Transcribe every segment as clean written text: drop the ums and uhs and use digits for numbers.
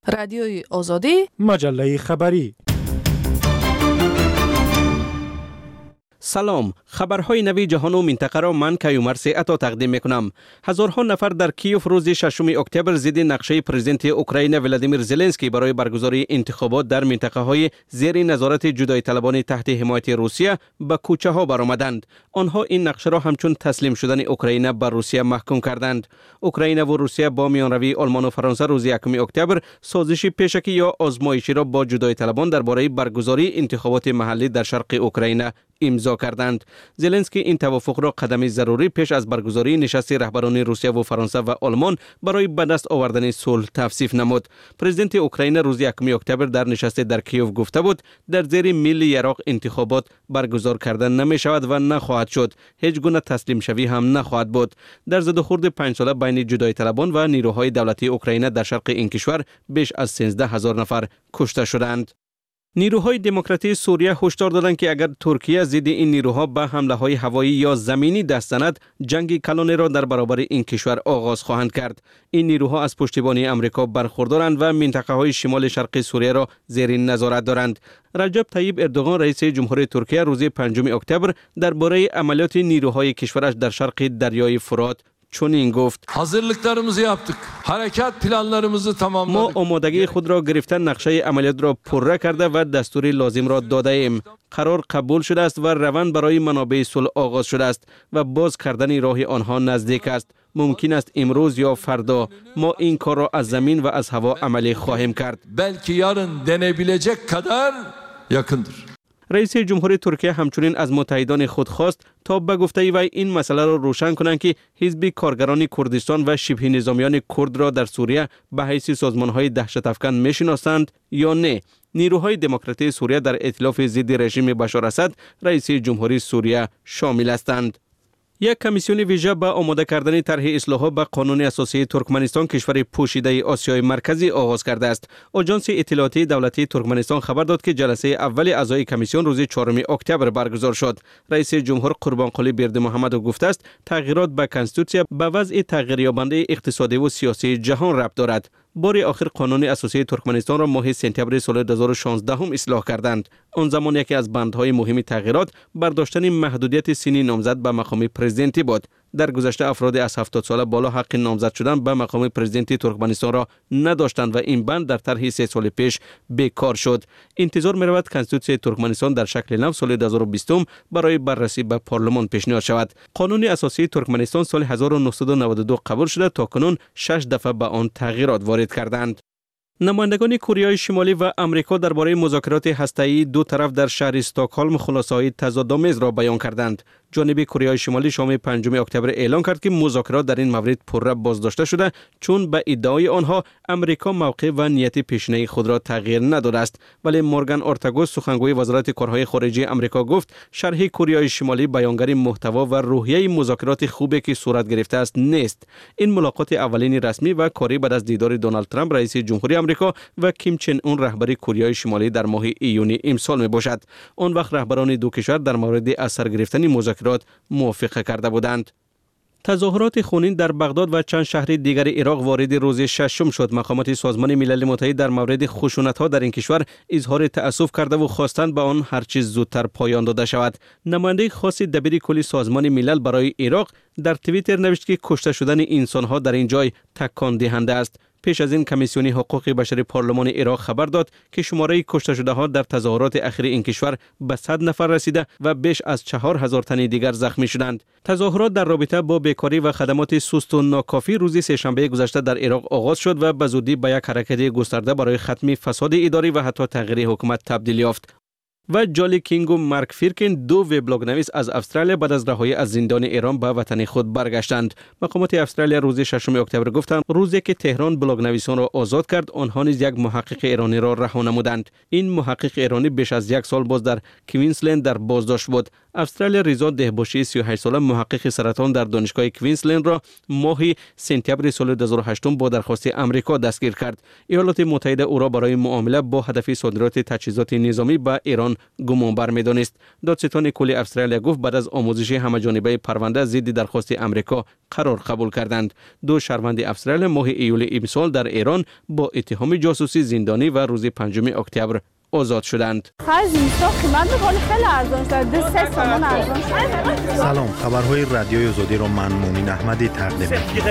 رادیوی آزادی، مجله خبری. سلام، خبرهای نوی جهان و منطقه را من کیومرث عطا تقدیم میکنم. هزارها نفر در کیف روز 6 اکتبر ضد نقشه پرزیدنت اوکراین ولادیمیر زلنسکی برای برگزاری انتخابات در منطقه های زیر نظارت جدایی طلبان تحت حمایت روسیه به کوچه ها برآمدند. آنها این نقشه را همچون تسلیم شدن اوکراین به روسیه محکوم کردند. اوکراین و روسیه با میانروی آلمان و فرانسه روز 1 اکتبر سازش پیشکی یا آزمایشی را با جدایی طلبان درباره برگزاری انتخابات محلی در شرق اوکراین امضا کردند. زلنسکی این توافق را قدمی ضروری پیش از برگزاری نشست رهبران روسیه و فرانسه و آلمان برای به دست آوردن صلح توصیف نمود. پرزیدنت اوکراین روز 1 اکتبر در نشست در کیف گفته بود در زیر ملی عراق انتخابات برگزار کردن نمی شود و نخواهد شد. هیچ گونه تسلیم شوی هم نخواهد بود. در زد و خورد 5 ساله بین جدایی طلبان و نیروهای دولتی اوکراین در شرق این کشور بیش از 13,000 نفر کشته شدند. نیروهای دموکراتی سوریه هشدار دادند که اگر ترکیه ضد این نیروها به حمله‌های هوایی یا زمینی دست زند، جنگ کلانی را در برابر این کشور آغاز خواهند کرد. این نیروها از پشتیبانی آمریکا برخوردارند و منطقه‌های شمال شرقی سوریه را زیر نظارت دارند. رجب طیب اردوغان رئیس جمهوری ترکیه روز 5 اکتبر درباره عملیات نیروهای کشورش در شرق دریای فرات چنین گفت: hazırlıklarımızı yaptık. Harekat planlarımızı tamamladık. ما آمادگی خود را گرفتن نقشه عملیات را پره کرده و دستور لازم را داده ایم. قرار قبول شده است و روند برای منابع صلح آغاز şude است و باز کردن راه آنها نزدیک است. ممکن است امروز یا فردا ما این کار را از زمین و از هوا عملی خواهیم کرد. Belki yarın denebilecek kadar yakındır. رئیس جمهوری ترکیه همچنین از متحدان خود خواست تا به گفته وی این مسئله را روشن کنند که حزب کارگران کردستان و شبه نظامیان کرد را در سوریه به حیث سازمان‌های دهشت افکن میشناسند یا نه. نیروهای دموکراتی سوریه در ائتلاف ضد رژیم بشار اسد رئیس جمهوری سوریه شامل هستند. یک کمیسیون ویژه به آماده کردن طرح اصلاحات به قانون اساسی ترکمنستان کشور پوشیده آسیای مرکزی آغاز کرده است. آژانس اطلاعاتی دولتی ترکمنستان خبر داد که جلسه اول اعضای کمیسیون روز 4 اکتبر برگزار شد. رئیس جمهور قربانقلی بردمحمد گفته است تغییرات به کنستیتوسیا به وضع تغییریابنده اقتصادی و سیاسی جهان ربط دارد. بار آخر قانون اساسی ترکمنستان را ماه سپتامبر سال 2016 هم اصلاح کردند. آن زمان یکی از بندهای مهم تغییرات برداشتن محدودیت سنی نامزد به مقام پرزیدنتی بود. در گذشته افراد از 70 ساله بالا حق نامزد شدن به مقام پرزیدنتی ترکمنستان را نداشتند و این بند در طرح 3 سال پیش بیکار شد. انتظار می رود کنستیتوسیای ترکمنستان در شکل نو سال 2020 برای بررسی به پارلمان پیشنهاد شود. قانون اساسی ترکمنستان سال 1992 قبول شده، تا کنون 6 دفعه به آن تغییرات وارد کردند. نمایندگان کره شمالی و آمریکا درباره مذاکرات هسته‌ای دو طرف در شهر استکهلم خلاصه‌های تضادآمیز را بیان کردند. جانب کره شمالی شام 5 اکتبر اعلام کرد که مذاکرات در این مورد پرره بازداشته شده، چون به ادعای آنها امریکا موقع و نیت پیشینه خود را تغییر نداده است. ولی مورگان اورتاگوس سخنگوی وزارت کارهای خارجه آمریکا گفت شرح کره شمالی بیانگر محتوا و روحیه مذاکرات خوبی که صورت گرفته است نیست. این ملاقات اولین رسمی و کاری بعد از دیدار دونالد ترامپ رئیس جمهوری آمریکا و کیم چن اون رهبر کره شمالی در ماه ایون امسال می باشد. آن وقت رهبران دو کشور در مورد اثر گرفتن مذاکرات موافقه کرده بودند. تظاهرات خونین در بغداد و چند شهر دیگر عراق وارد روز 6 شد. مقامات سازمان ملل متحد در مورد خشونت‌ها در این کشور اظهار تأسف کرده و خواستند به آن هر چیز زودتر پایان داده شود. نماینده خاص دبیر کل سازمان ملل برای عراق در توییتر نوشت که کشته شدن انسان‌ها در این جای تکان دهنده است. پیش از این کمیسیون حقوق بشر پارلمان عراق خبر داد که شماره کشته شده ها در تظاهرات اخیر این کشور به 100 نفر رسیده و بیش از 4000 تن دیگر زخمی شدند. تظاهرات در رابطه با بیکاری و خدمات سست و ناکافی روز سه‌شنبه گذشته در عراق آغاز شد و به زودی به یک حرکت گسترده برای ختم فساد اداری و حتی تغییر حکومت تبدیل یافت. و جالی کینگ و مارک فیرکن دو وبلاگ نویس از استرالیا بعد از رهایی از زندان ایران به وطن خود برگشتند. مقامات استرالیا روز 6 اکتبر گفتند روزی که تهران بلاگ نویسان را آزاد کرد، آنها نیز یک محقق ایرانی را رها نمودند. این محقق ایرانی بیش از 1 سال باز در کوینزلند در بازداشت بود. استرالیا رضا دهباشی 38 ساله محقق سرطان در دانشگاه کوینزلند را ماه سپتامبر سال 2008 با درخواست آمریکا دستگیر کرد. ایالات متحده او را برای معامله با هدف صادرات تجهیزات نظامی به ایران گمانبر می‌دانست. دادستان کلی استرالیا گفت بعد از آموزش همه‌جانبه پرونده ضد درخواست امریکا قرار قبول کردند. دو شهروند استرالیا ماه ایول امسال در ایران با اتهام جاسوسی زندانی و روز 5 اکتبر آزاد شدند. سلام، خبرهای رادیوی آزادی را من مومن احمدی تقدیم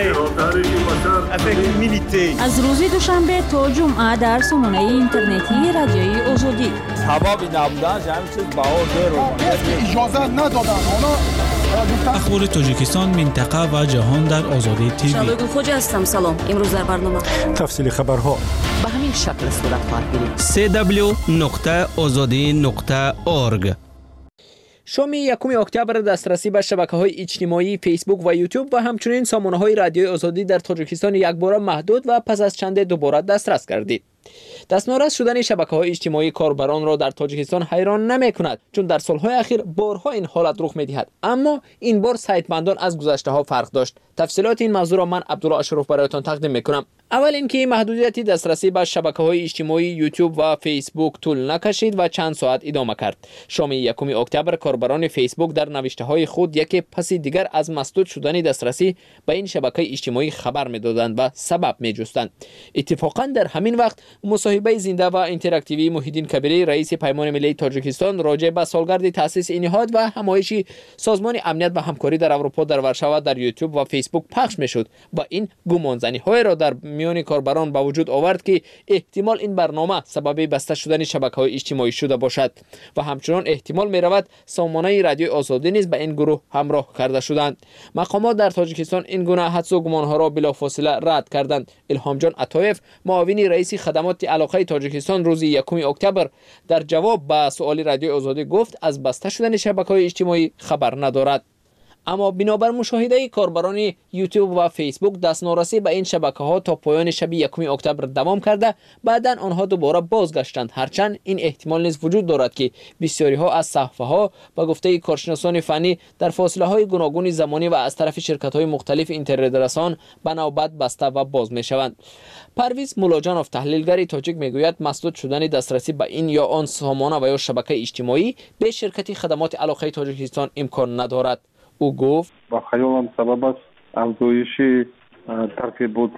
می‌کنم. از روز دوشنبه تا جمعه در سامانه اینترنتی رادیوی آزادی. سبب نبودن همین چیز بهار اجازه ندادن. اخبار تاجیکستان، منطقه و جهان در آزادی تیوی. شبگون خوجا هستم. سلام. امروز در برنامه تفصیل خبرها به همین شکل صورت خواهد گرفت. www.azadi.org. شام 1 اکتبر دسترسی به شبکه‌های اجتماعی فیسبوک و یوتیوب و همچنین سامانه‌های رادیوی آزادی در تاجیکستان یکباره محدود و پس از چند دوباره دسترس گردید. دستمرد شدن شبکه‌های اجتماعی کاربران را در تاجیکستان حیران نمی‌کند، چون در سال‌های اخیر بارها این حالت رخ می‌دهد، اما این بار سایتمندان از گذشته‌ها فرق داشت. تفصیلات این موضوع را من عبدالله اشرف برایتان تقدیم می‌کنم. اول اینکه محدودیت دسترسی به شبکه‌های اجتماعی یوتیوب و فیسبوک طول نکشید و چند ساعت ادامه کرد. شام 1 اکتبر کاربران فیسبوک در نوشته‌های خود یکی پس دیگر از مسدود شدن دسترسی به این شبکه اجتماعی خبر می‌دادند و سبب می‌جستند. اتفاقاً در همین وقت مصاحبه زنده و اینتراکتیوی محیدین کبیری رئیس پیمان ملی تاجیکستان راجع به سالگرد تأسیس این نهاد و همایش سازمان امنیت و همکاری در اروپا در ورشو در یوتیوب و فیسبوک پخش می‌شد و این گمانزنی‌های را در میان کاربران به وجود آورد که احتمال این برنامه سبب بسته شدن شبکه‌های اجتماعی شده باشد و همچنان احتمال می‌رود سامانه رادیوی آزادی نیز به این گروه همراه کرده شدند. مقامات در تاجیکستان این گونه حدس و گمان‌ها را بلافاصله رد کردند. الهام جان عطایف، معاون رئیس خدمات علاقه تاجیکستان، روز 1 اکتبر در جواب به سوال رادیوی آزادی گفت از بسته شدن شبکه‌های اجتماعی خبر ندارد. اما بنابر مشاهده کاربران یوتیوب و فیسبوک دسترسی به این شبکه‌ها تا پایان شب 1 اکتبر دوام کرده، بعداً آنها دوباره بازگشتند، هرچند این احتمال نیز وجود دارد که بسیاری‌ها از صفحه‌ها به گفته کارشناسان فنی در فاصله‌های گوناگون زمانی و از طرف شرکت‌های مختلف اینترنت رسان به نوبت بسته و باز می‌شوند. پرویز مولاجانوف، تحلیلگر تاجیک، میگوید مسدود شدن دسترسی به این یا آن سامانه و یا شبکه اجتماعی به شرکت خدمات علاقه تاجیکستان امکان ندارد. او گفت با خیالم سبب است افزایش ترتیبات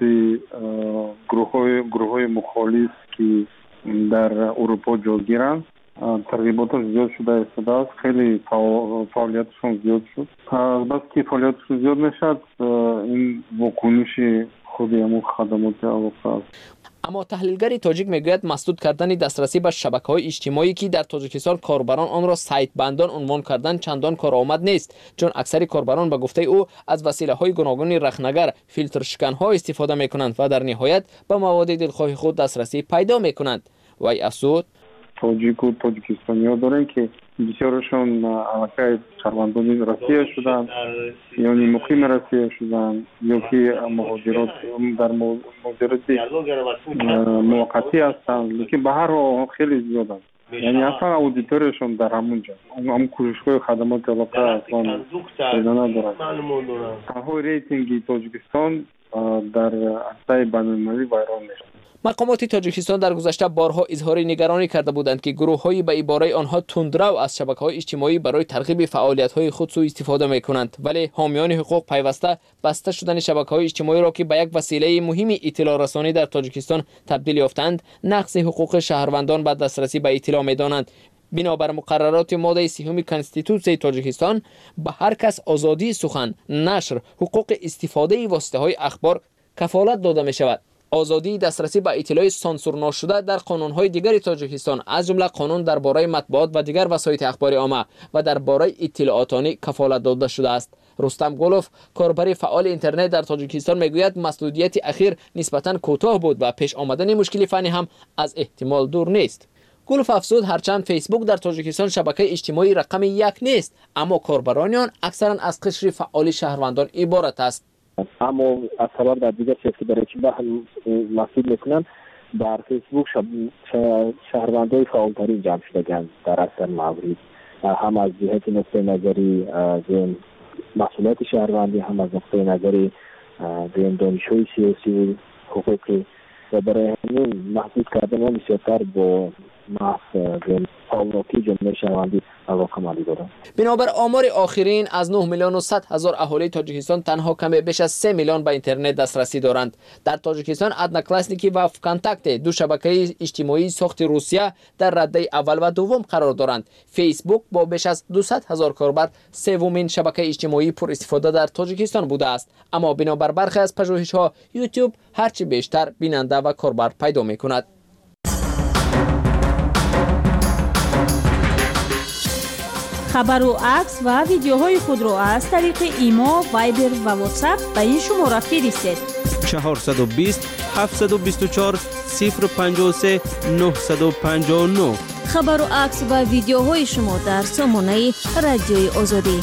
گروه‌های مخالف که در اروپا جایگیرند. ترتیبات زیاد شده است، خیلی فعالیتشون زیاد شد. بس که فعالیتشون زیاد نشد، این واکنش خود همون خدمات علاقه است. اما تحلیلگر تاجیک میگوید مسدود کردن دسترسی به شبکه‌های اجتماعی که در تاجیکستان کاربران آن را سایت بندان عنوان کردن چندان کارآمد نیست، چون اکثر کاربران به گفته او از وسیله‌های گوناگون رخنگر، فیلتر شکن‌ها استفاده می‌کنند و در نهایت به مواد دلخواه خود دسترسی پیدا می‌کنند. وی افزود تاجیک و تاجیکستانی‌ها دارن که بسیارشون علاقه شهروندان روسیه شدن، یعنی مقیم روسیه شدن، یا که مهاجرات در مهاجرت موقتی هستن، لیکن به هر حال خیلی زیادن. یعنی اصلا اودیتورشون در همونجا، هم کوشش‌های خدمات علاقه اصلا پیدا ندارن. تنها ریتینگ تاجیکستان در عرصه بین‌المللی ویران میشه. مقامات تاجیکستان در گذشته بارها اظهار نگرانی کرده بودند که گروه‌هایی به عباره آنها تندرو از شبکه‌های اجتماعی برای ترغیب فعالیت‌های خود سوء استفاده می‌کنند، ولی حامیان حقوق پیوسته بسته شدن شبکه‌های اجتماعی را که به یک وسیله مهم اطلاع رسانی در تاجیکستان تبدیل یافتند، نقض حقوق شهروندان به دسترسی به اطلاع می‌دانند. بنابر مقررات ماده 30 کنستیتوسیون تاجیکستان به هر کس آزادی سخن، نشر، حقوق استفاده واسطه‌های اخبار کفالت داده می‌شود. آزادی دسترسی به اطلاع سانسور نشده در قانون‌های دیگر تاجیکستان از جمله قانون درباره مطبوعات و دیگر وسایط اخبار عامه و درباره اطلاعاتانی کفالت داده شده است. رستم گلوف، کاربر فعال اینترنت در تاجیکستان، میگوید مسدودیت اخیر نسبتاً کوتاه بود و پیش آمدن مشکل فنی هم از احتمال دور نیست. گلوف افزود هرچند فیسبوک در تاجیکستان شبکه اجتماعی رقم 1 نیست، اما کاربران آن اکثرا از قشر فعال شهروندان عبارت است. اما از خبر در دیگر شرکت برای چی مسئول میکنن در فیسبوک شهروندای فعالترین جمع شدگان در اکثر موارد، هم از جهت نقطه نظری زین مسئولیت شهروندی، هم از نقطه نظری زین دانشجوی سیاسی و حقوقی، و برای همین محدود کردن و بسیارتر با محض پاوراکی جمله شهروندی مواقع عملی دارند. بنابر آمار آخرین از 9 میلیون و 100 هزار اهالی تاجیکستان تنها کم بیش از 3 میلیون به اینترنت دسترسی دارند. در تاجیکستان ادناکلاسنیکی و کانتاکت دو شبکه اجتماعی ساخت روسیه در رده اول و دوم قرار دارند. فیسبوک با بیش از 200 هزار کاربر سومین شبکه اجتماعی پر استفاده در تاجیکستان بوده است. اما بنابر برخی از پژوهش‌ها یوتیوب هرچی بیشتر بیننده و کاربر پیدا می‌کند. خبر و عکس و ویدیوهای خود را از طریق ایما، وایبر و واتساپ به این شماره فرستید: 420 724 053 959. خبر و عکس و ویدیوهای شما در سامانه رادیوی آزادی.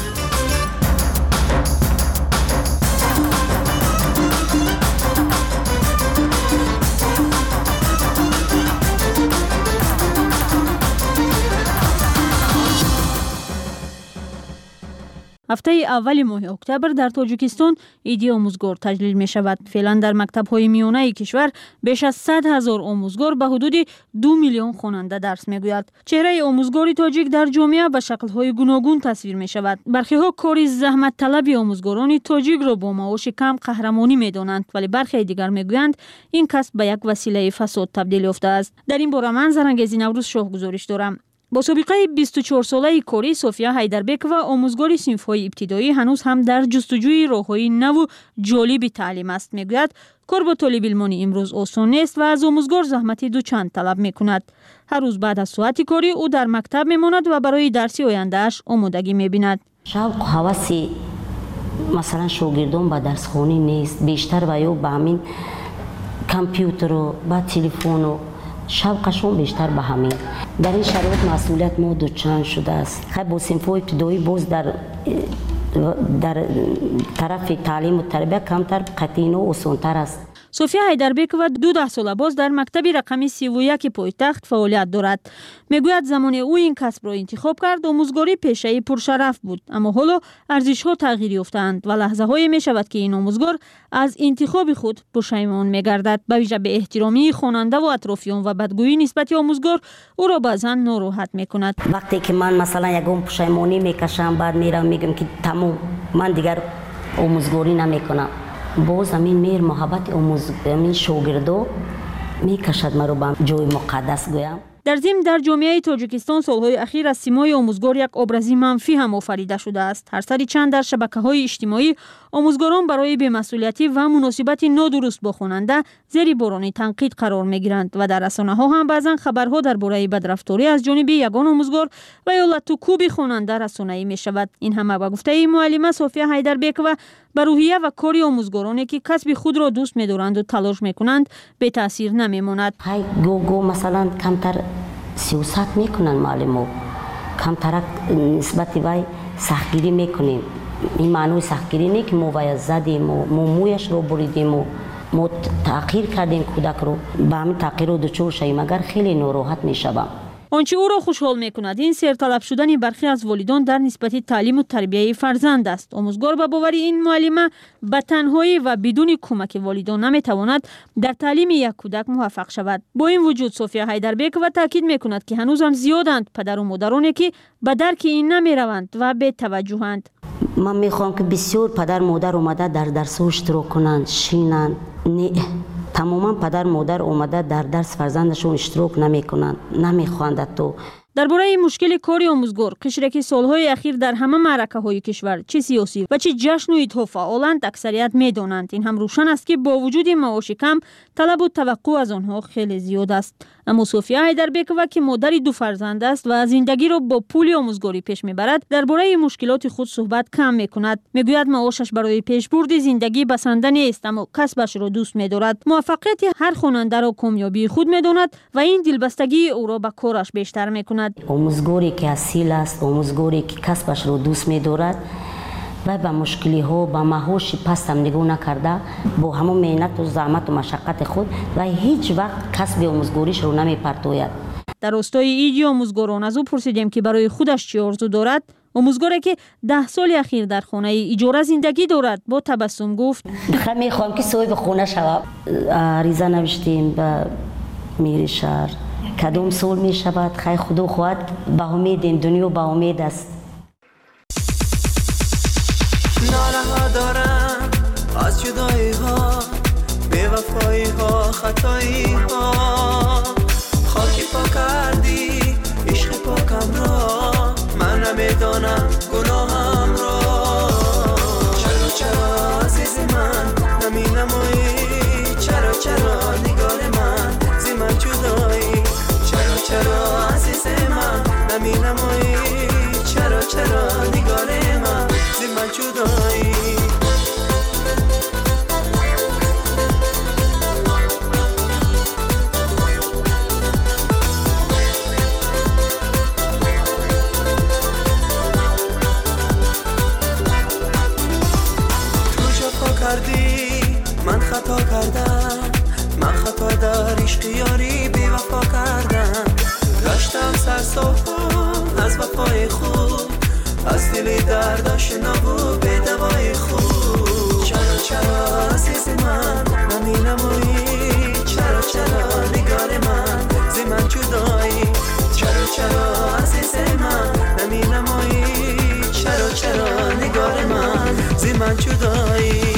هفته اول ماه اکتبر در تاجیکستان عید آموزگار تجلیل می شود. فعلا در مکتب‌های میانه کشور بیش از 100 هزار آموزگار به حدود 2 میلیون خواننده درس می گوید. چهره آموزگاری تاجیک در جامعه به شکل‌های گوناگون تصویر می شود. برخی‌ها کاری زحمت طلبی آموزگاران تاجیک را با معاش کم قهرمانی می دانند، ولی برخی دیگر می گویند این کسب به یک وسیله فساد تبدیل یافته است. در این باره من زرنگزی نوروز شاه گزارش دارم. با سابقه 24 ساله کاری، صوفیا حیدربک و آموزگار صنف‌های ابتدایی هنوز هم در جستجوی راه‌های نو و جالب تعلیم است. میگوید کار با طالب علمانی امروز آسان نیست و از آموزگار زحمتی دوچند طلب میکند. هر روز بعد از ساعت کاری او در مکتب میماند و برای درسی آینده‌اش آمادگی میبیند. شوق و هوس مثلا شاگردان با درس خوانی نیست، بیشتر و یا به همین کامپیوتر و با تلفن و شوقشون بیشتر به همین. در این شرایط مسئولیت ما دوچند شده است. خب با صنف‌های ابتدایی باز در طرف تعلیم و تربیت کمتر قطعی و آسان‌تر است. صوفیا حیدربک و 12 ساله باز در مکتب رقمی 31 پایتخت فعالیت دارد. میگوید زمان او این کسب را انتخاب کرد آموزگاری پیشه‌ای پرشرف بود، اما حالا ارزش‌ها تغییر یافتند و لحظه‌هایی می‌شود که این آموزگار از انتخاب خود پشیمان می‌گردد. به ویژه به احترامی خواننده و اطرافیان و بدگویی نسبت آموزگار او را بعضاً ناراحت می‌کند. وقتی که من مثلا یگم پشیمانی می‌کشم، بعد میرم میگم که تمام من دیگر آموزگاری نمی‌کنم، باز همین میر محبت همین شاگردو میکشد مرا به جای مقدس گویم. در ضمن در جامعه تاجیکستان سالهای اخیر از سیمای آموزگار یک ابرازی منفی هم آفریده شده است. هر سری چند در شبکه‌های اجتماعی آموزگاران برای بی‌مسئولیتی و مناسبت نادرست با خواننده زیر باران تنقید قرار می‌گیرند و در رسانه‌ها هم بعضن خبرها درباره بدرفتاری از جانب یگان آموزگار و یا لطوکوب خواننده رسانه‌ای می‌شود. این همه به گفته معلمه صوفیا حیدربک و بر روحیه و کاری آموزگارانی که کسب خود را دوست می‌دارند و تلاش می‌کنند به تاثیر نمی‌ماند. های گو مثلا کمتر سیاست میکنن معلمو، کمتر نسبت وای سختگیری میکنیم. این معنی سختگیری نیست که ما وای زدیم و مویش رو بریدیم و ما تغییر کردیم کودک رو، به همین تغییر رو دچار شویم اگر خیلی ناراحت میشوم. آنچه او را خوشحال میکند این سرطلب شدن برخی از والدان در نسبت تعلیم و تربیت فرزند است. آموزگار به باور این معلمه به تنهایی و بدون کمک والدان نمیتواند در تعلیم یک کودک موفق شود. با این وجود صوفیا حیدربک و تاکید میکند که هنوز هم زیادند پدر و مادرانی که به درک این نمیروند و به توجهند. من میخوام که بسیار پدر مادر اومده در درس اشتراک کنند، شینند. تماما پدر مادر اومده در درس فرزندشون اشتراک نمیکنند، نمیخواند. تو درباره مشکل کاری آموزگار قشری سالهای اخیر در همه معرکه‌های کشور چه سیاسی و چه جشن و عیدها فعالند اکثریت میدانند. این هم روشن است که با وجود معاش کم طلب و توقع از آنها خیلی زیاد است. اما صوفیا حیدربک و که مادر دو فرزند است و زندگی را با پول آموزگاری پیش میبرد درباره مشکلات خود صحبت کم میکند. میگوید معاشش برای پیشبرد زندگی بسنده نیست، اما کسبش را دوست میدارد. موفقیت هر خواننده را کامیابی خود میداند و این دلبستگی او را به کارش بیشتر میکند. آموزگاری که اصیل است، آموزگاری که کسبش را دوست میدارد و به مشکلی ها با معاش پست هم نگاه نکرده، با همون مهنت و زحمت و مشقت خود و هیچ وقت کسب آموزگاریش رو نمیپرتوید. در راستای ایدی آموزگاران از او پرسیدیم که برای خودش چه آرزو دارد. آموزگاری که 10 سال اخیر در خانه اجاره زندگی دارد با تبسم گفت: میخوام که صاحب خونه شوم. عریضه نوشتیم به میری شهر کدوم سال می شود خیر خدا خواهد به امید این دنیا به امید است. ناله ها دارم از جدایی ها بے وفایی ها خطایی ها خاکی پا کردی عشق پاکم را من نمیدانم گناهم را چرا عزیز من نمی نمایی چرا نگار من زی من جدایی چرا عزیز من نمی نمایی چرا نگار من زی من جدایی من خطا کردم من خطا در عشق یاری بی وفا کردم گشتم سرساخم از وفای خود از دل دردش نبود به دوای خود چرا عزیز من نمی نمایی چرا نگار من زی من جدایی چرا عزیز من نمی نمایی چرا نگار من زی من جدایی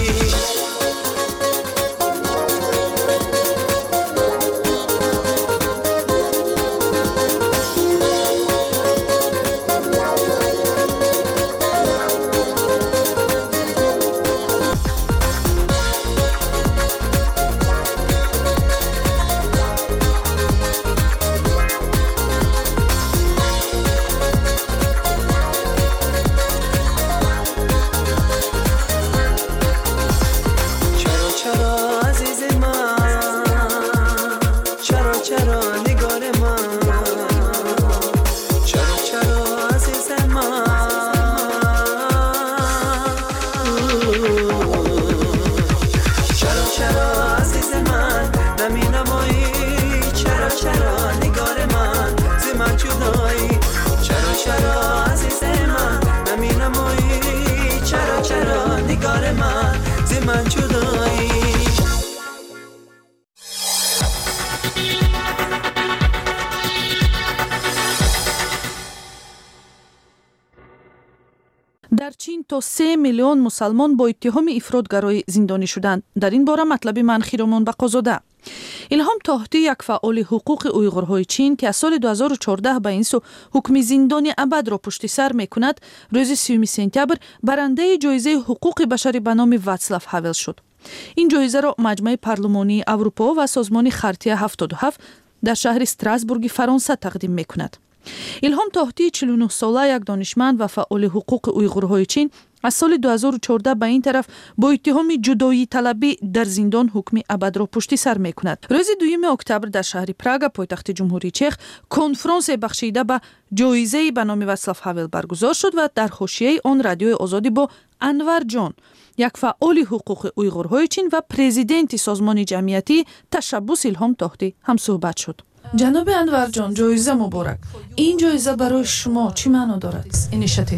در چین تا 3 میلیون مسلمان با اتهام افراطگرایی زندانی شدند. در این باره مطلب منخیرمان بقازاده. الهام طاهطی یک فعال حقوق اویغورهای چین که از سال 2014 به این سو حکم زندان ابد را پشت سر میکند، روز 30 سپتامبر برنده جایزه حقوق بشری به نام واتسلاف هاول شد. این جایزه را مجمع پارلمانی اروپا و سازمان خرطی 77 در شهر استراسبورگ فرانسه تقدیم میکند. الهام طاهطی 49 ساله یک دانشمند و فعال حقوق اویغورهای چین از سال 2014 به این طرف با اتهام جدایی طلبی در زندان حکم ابد را پشت سر میکند. روز 2 اکتبر در شهر پراگ پایتخت جمهوری چخ کنفرانس بخشیده به جایزه به نام واتسلاف هاول برگزار شد و در حاشیه آن رادیوی آزادی با انور جان، یک فعال حقوق اویغورهای چین و پرزیدنت سازمان جمعیتی تشبث الهام طاهطی هم صحبت شد. جناب انور جان، جایزه مبارک. این جایزه برای شما چی معنا دارد؟ اینیشیتیو.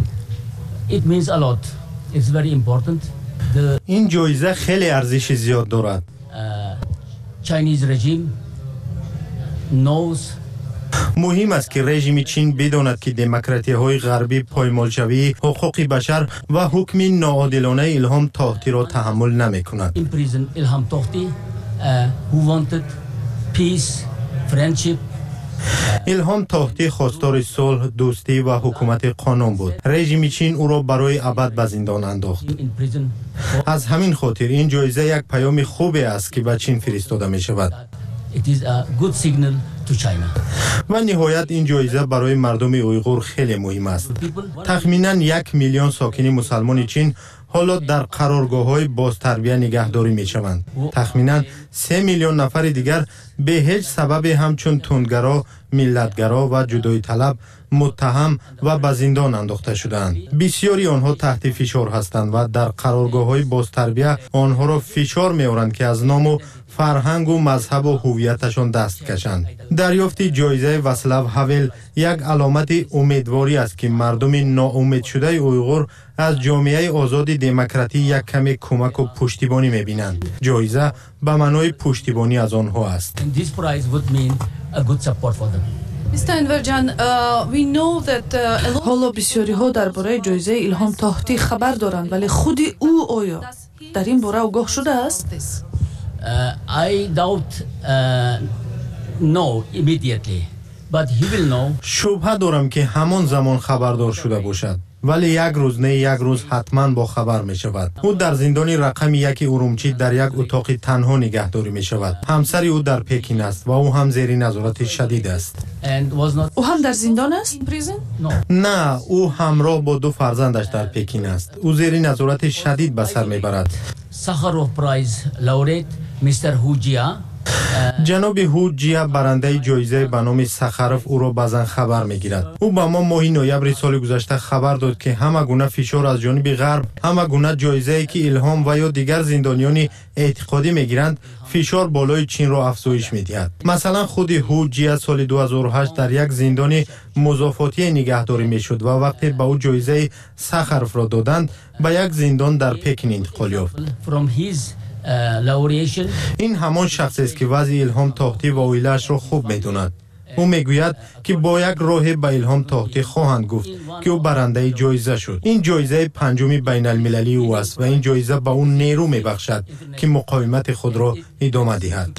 It means a lot. It's very important. این جایزه خیلی ارزش زیاد دارد. Chinese regime knows مهم است که رژیم چین بداند که دموکراتی‌های غربی پایمالشوی حقوق بشر و حکم ناعادلانه الهام طاهطی را تحمل نمی‌کند. In prison Ilham Tohti who wanted peace, friendship. الهام طاهطی خواستار صلح، دوستی و حکومت قانون بود. رژیم چین او را برای ابد به زندان انداخت. از همین خاطر این جایزه یک پیام خوبی است که به چین فرستاده می شود. It is a good signal to China. و نهایت این جایزه برای مردم اویغور خیلی مهم است. تخمیناً 1 میلیون ساکن مسلمان چین حالا در قرارگاه‌های بازتربیه نگهداری می‌شوند. تخمیناً 3 میلیون نفر دیگر به هیچ سبب همچون تندگرا، ملتگرا و جدایی طلب متهم و به زندان انداخته شدند. بسیاری آنها تحت فشار هستند و در قرارگاه‌های بازتربیه آنها را فشار می‌آورند که از نام و فرهنگ و مذهب و هویتشان دست کشند. دریافت جایزه واسلاو هاول یک علامت امیدواری است که مردم ناامید شده اویغور از جامعه آزاد دموکراتی یک کمی کمک و پشتیبانی می‌بینند. جایزه به معنای پشتیبانی از آنها است. حالا بسیاری‌ها درباره جایزه الهام طاهطی خبر دارند، ولی خود او آیا در این باره آگاه شده است؟ I doubt no immediately, but he will know. شبهه دارم که همان زمان خبردار شده باشد، ولی یک روز نه یک روز حتما با خبر می شود. او در زندان رقم 1 ارومچی در یک اتاق تنها نگهداری می شود. همسر او در پکین است و او هم زیر نظارت شدید است. او هم در زندان است؟ نه، او همراه با 2 فرزندش در پکین است. او زیر نظارت شدید به سر می برد. Sakharov Prize laureate Mr. Hu Jia. جناب هو جیا برنده جایزه به نام سخروف او را بازن خبر میگیرد. او به ما ماه نوامبر سال گذشته خبر داد که همه گونه فشار از جانب غرب، همه گونه جایزه‌ای که الهام و یا دیگر زندانیان اعتقادی میگیرند، فشار بالای چین را افزایش میدهد. مثلا خود هو جیا سال 2008 در یک زندان مضافاتی نگهداری میشد و وقتی به او جایزه سخروف را دادند به یک زندان در پکین انتقال یافت. این همان شخص است که وضع الهام طاهطی و عائله‌اش را خوب می‌داند. او میگوید که با یک راه به الهام طاهطی خواهند گفت که او برنده جایزه شد. این جایزه 5 بین المللی او است و این جایزه به او نیرو میبخشد که مقاومت خود را ادامه دهد.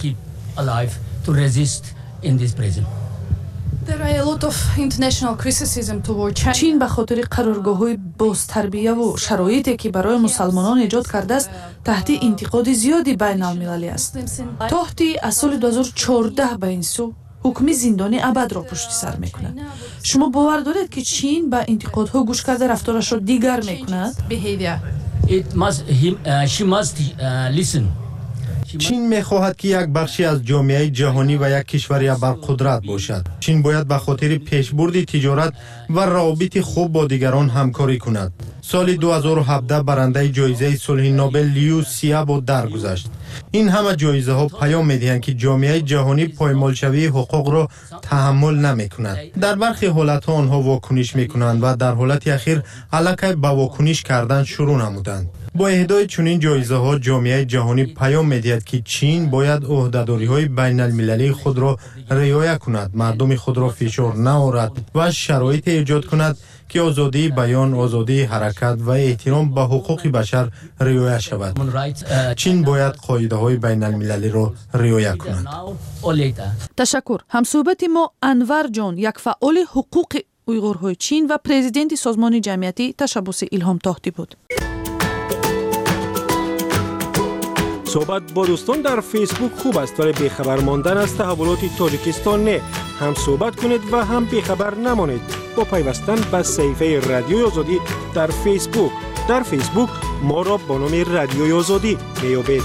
چین به خاطر قرارگاه‌های بازتربیه و شرایطی که برای مسلمانان ایجاد کرده است تحت انتقاد زیادی بین المللی است. طاهطی از سال 2014 به این سو حکم زندانی ابد را پشت سر می‌کند. شما باور دارید که چین به انتقادها گوش کرده رفتارش را دیگر می‌کند؟ چین می‌خواهد که یک بخشی از جامعه جهانی و یک کشور ابرقدرت باشد. چین باید به خاطر پیشبرد تجارت و روابط خوب با دیگران همکاری کند. سال 2017 برنده جایزه صلح نوبل لیو سیابو درگذشت. این همه جایزه ها پیام می‌دهند که جامعه جهانی پایمالشوی حقوق را تحمل نمی‌کند. در برخی حالت‌ها آنها واکنش می‌کنند و در حالت اخیر علاقه به واکنش کردن شروع نمودند. با اهدای چنین جایزه ها جامعه جهانی پیام می‌دهد که چین باید عهده‌داری‌های بین المللی خود را رعایت کند، مردم خود را فشار نآورد و شرایط ایجاد کند که آزادی بیان، آزادی حرکت و احترام به حقوق بشر رعایت شود. چین باید قاعده‌های بین المللی را رعایت کند. تشکر. همصحبت ما انور جان، یک فعال حقوق اویغورهای چین و پرزیدنت سازمان جمعیتی تشبث الهام طاهطی بود. صحبت با دوستان در فیسبوک خوب است، ولی بیخبر ماندن از تحولات تاجیکستان نه. هم صحبت کنید و هم بیخبر نمانید با پیوستن به صفحه رادیوی آزادی در فیسبوک. در فیسبوک ما را با نام رادیوی آزادی میابید.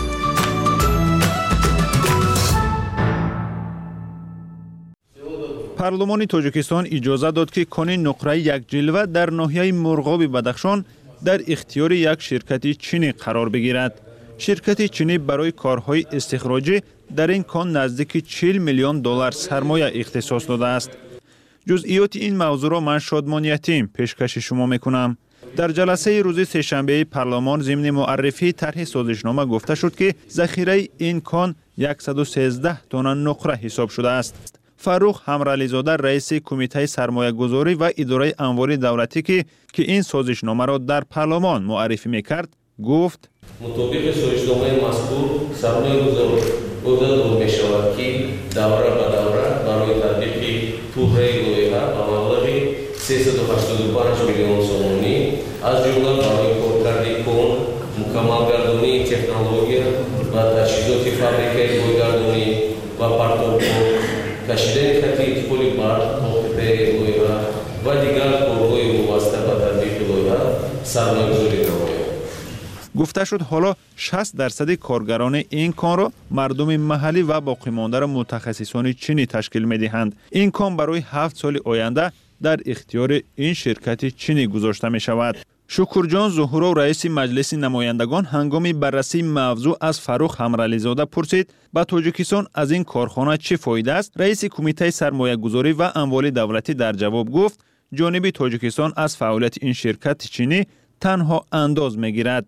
پارلمان تاجیکستان اجازه داد که کان نقره یک جلوه در ناحیه مرغاب بدخشان در اختیار یک شرکت چینی قرار بگیرد. شرکت چینی برای کارهای استخراجی در این کان نزدیک 40 میلیون دلار سرمایه اختصاص داده است. جزئیات این موضوع را من شادمان یتیم پیشکش شما میکنم. در جلسه روز سه‌شنبه پارلمان ضمن معرفی طرح سازشنامه گفته شد که ذخیره این کان 113 تن نقره حساب شده است. فاروق همرعلی‌زاده رئیس کمیته سرمایه گذاری و اداره اموال دولتی که این سازشنامه را در پارلمان معرفی میکرد گفت مطابق سازشنامه مذکور سرمایه گذاری می‌شود که دوره به دوره برای تطبیق طرح لایحه به مبلغ 385 میلیون سومانی از جمله برای کارکرد کان، مکمل گردانی تکنولوژی و تجهیزات فابریکه بازگردانی و پرتاب کشیدن خط اتصال برق تا لایحه و دیگر کارهای وابسته به تطبیق لایحه سرمایه‌گذاری نماید. گفته شد حالا 60% کارگران این کان را مردم محلی و باقی مانده را متخصصان چینی تشکیل می‌دهند. این کان برای 7 سال آینده در اختیار این شرکت چینی گذاشته می شود. شکرجان ظهورو رئیس مجلس نمایندگان هنگام بررسی موضوع از فروخ همرعلیزاده پرسید با تاجیکستان از این کارخانه چه فایده است؟ رئیس کمیته سرمایه گذاری و اموال دولتی در جواب گفت جانب تاجیکستان از فعالیت این شرکت چینی تنها انداز میگیرد.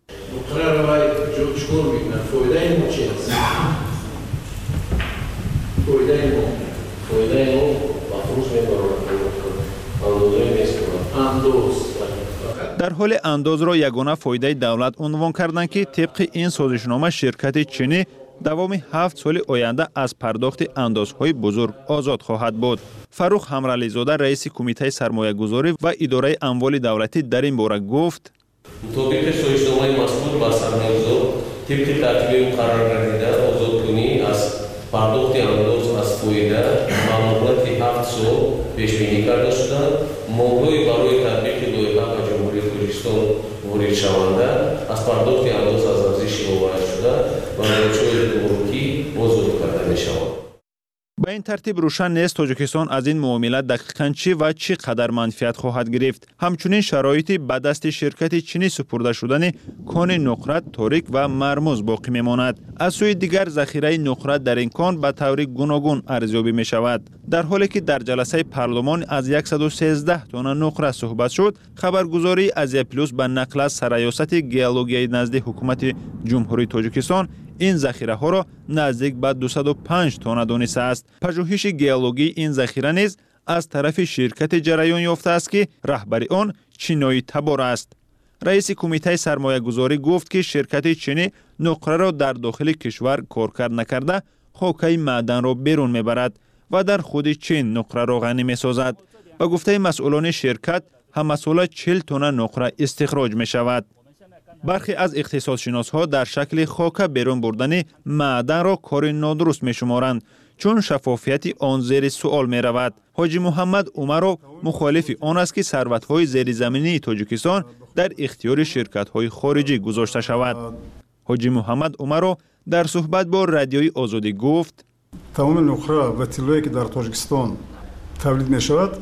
در حال انداز را یگانه فایده دولت عنوان کردند که طبق این سازشنامه شرکت چینی دوام 7 سال آینده از پرداخت اندازهای بزرگ آزاد خواهد بود. فروخ همرعلیزاده رئیس کمیته سرمایه گذاری و اداره اموال دولتی در این باره گفت مطابق سازشنامه مذکور با سرمایه‌گذار طبق ترتیب قرار گردیده آزادکنی از پرداخت انداز از فایده با مهلت 7 سال پیش بینی کرده شده. موضوع برای تطبیق لایحه به جمهوری تاجیکستان وارد شونده از پرداخت انداز از ارزش مباید شده و روش‌های گمرکی آزاد کرده می‌شود. به این ترتیب روشن نیست تاجیکستان از این معامله دقیقاً چی و چقدر منفعت خواهد گرفت. همچنین شرایطی به دست شرکت چینی سپرده شدن کان نقرت تاریک و مرموز باقی میماند. از سوی دیگر ذخیره نقرت در این کان به طور گوناگون ارزیابی می شود. در حالی که در جلسه پارلمان از 113 تن نقره صحبت شد، خبرگزاری آزیا پلوس به نقل از سرریاست گئولوژیایی نزد حکومت جمهوری تاجیکستان این ذخیره ها را نزدیک به 205 تن دانسته است. پژوهش گئولوژی این ذخیره نیز از طرف شرکت جریان یافته است که رهبر آن چینایی تبار است. رئیس کمیته سرمایه گذاری گفت که شرکت چینی نقره را در داخل کشور کارکرد نکرده خاکه معدن را بیرون میبرد و در خود چین نقره را غنی میسازد. به گفته مسئولان شرکت هم مسئول 40 تن نقره استخراج می شود. برخی از اقتصادشناس‌ها در شکل خاکه بیرون بردن معدن را کار نادرست می شمارند چون شفافیت آن زیر سوال می رود. حاجی محمد عمرو مخالف آن است که ثروت‌های زیرزمینی تاجیکستان در اختیار شرکت‌های خارجی گذاشته شود. حاجی محمد عمرو در صحبت با رادیوی آزادی گفت تمام نقره و طلایی که در تاجیکستان تولید می شود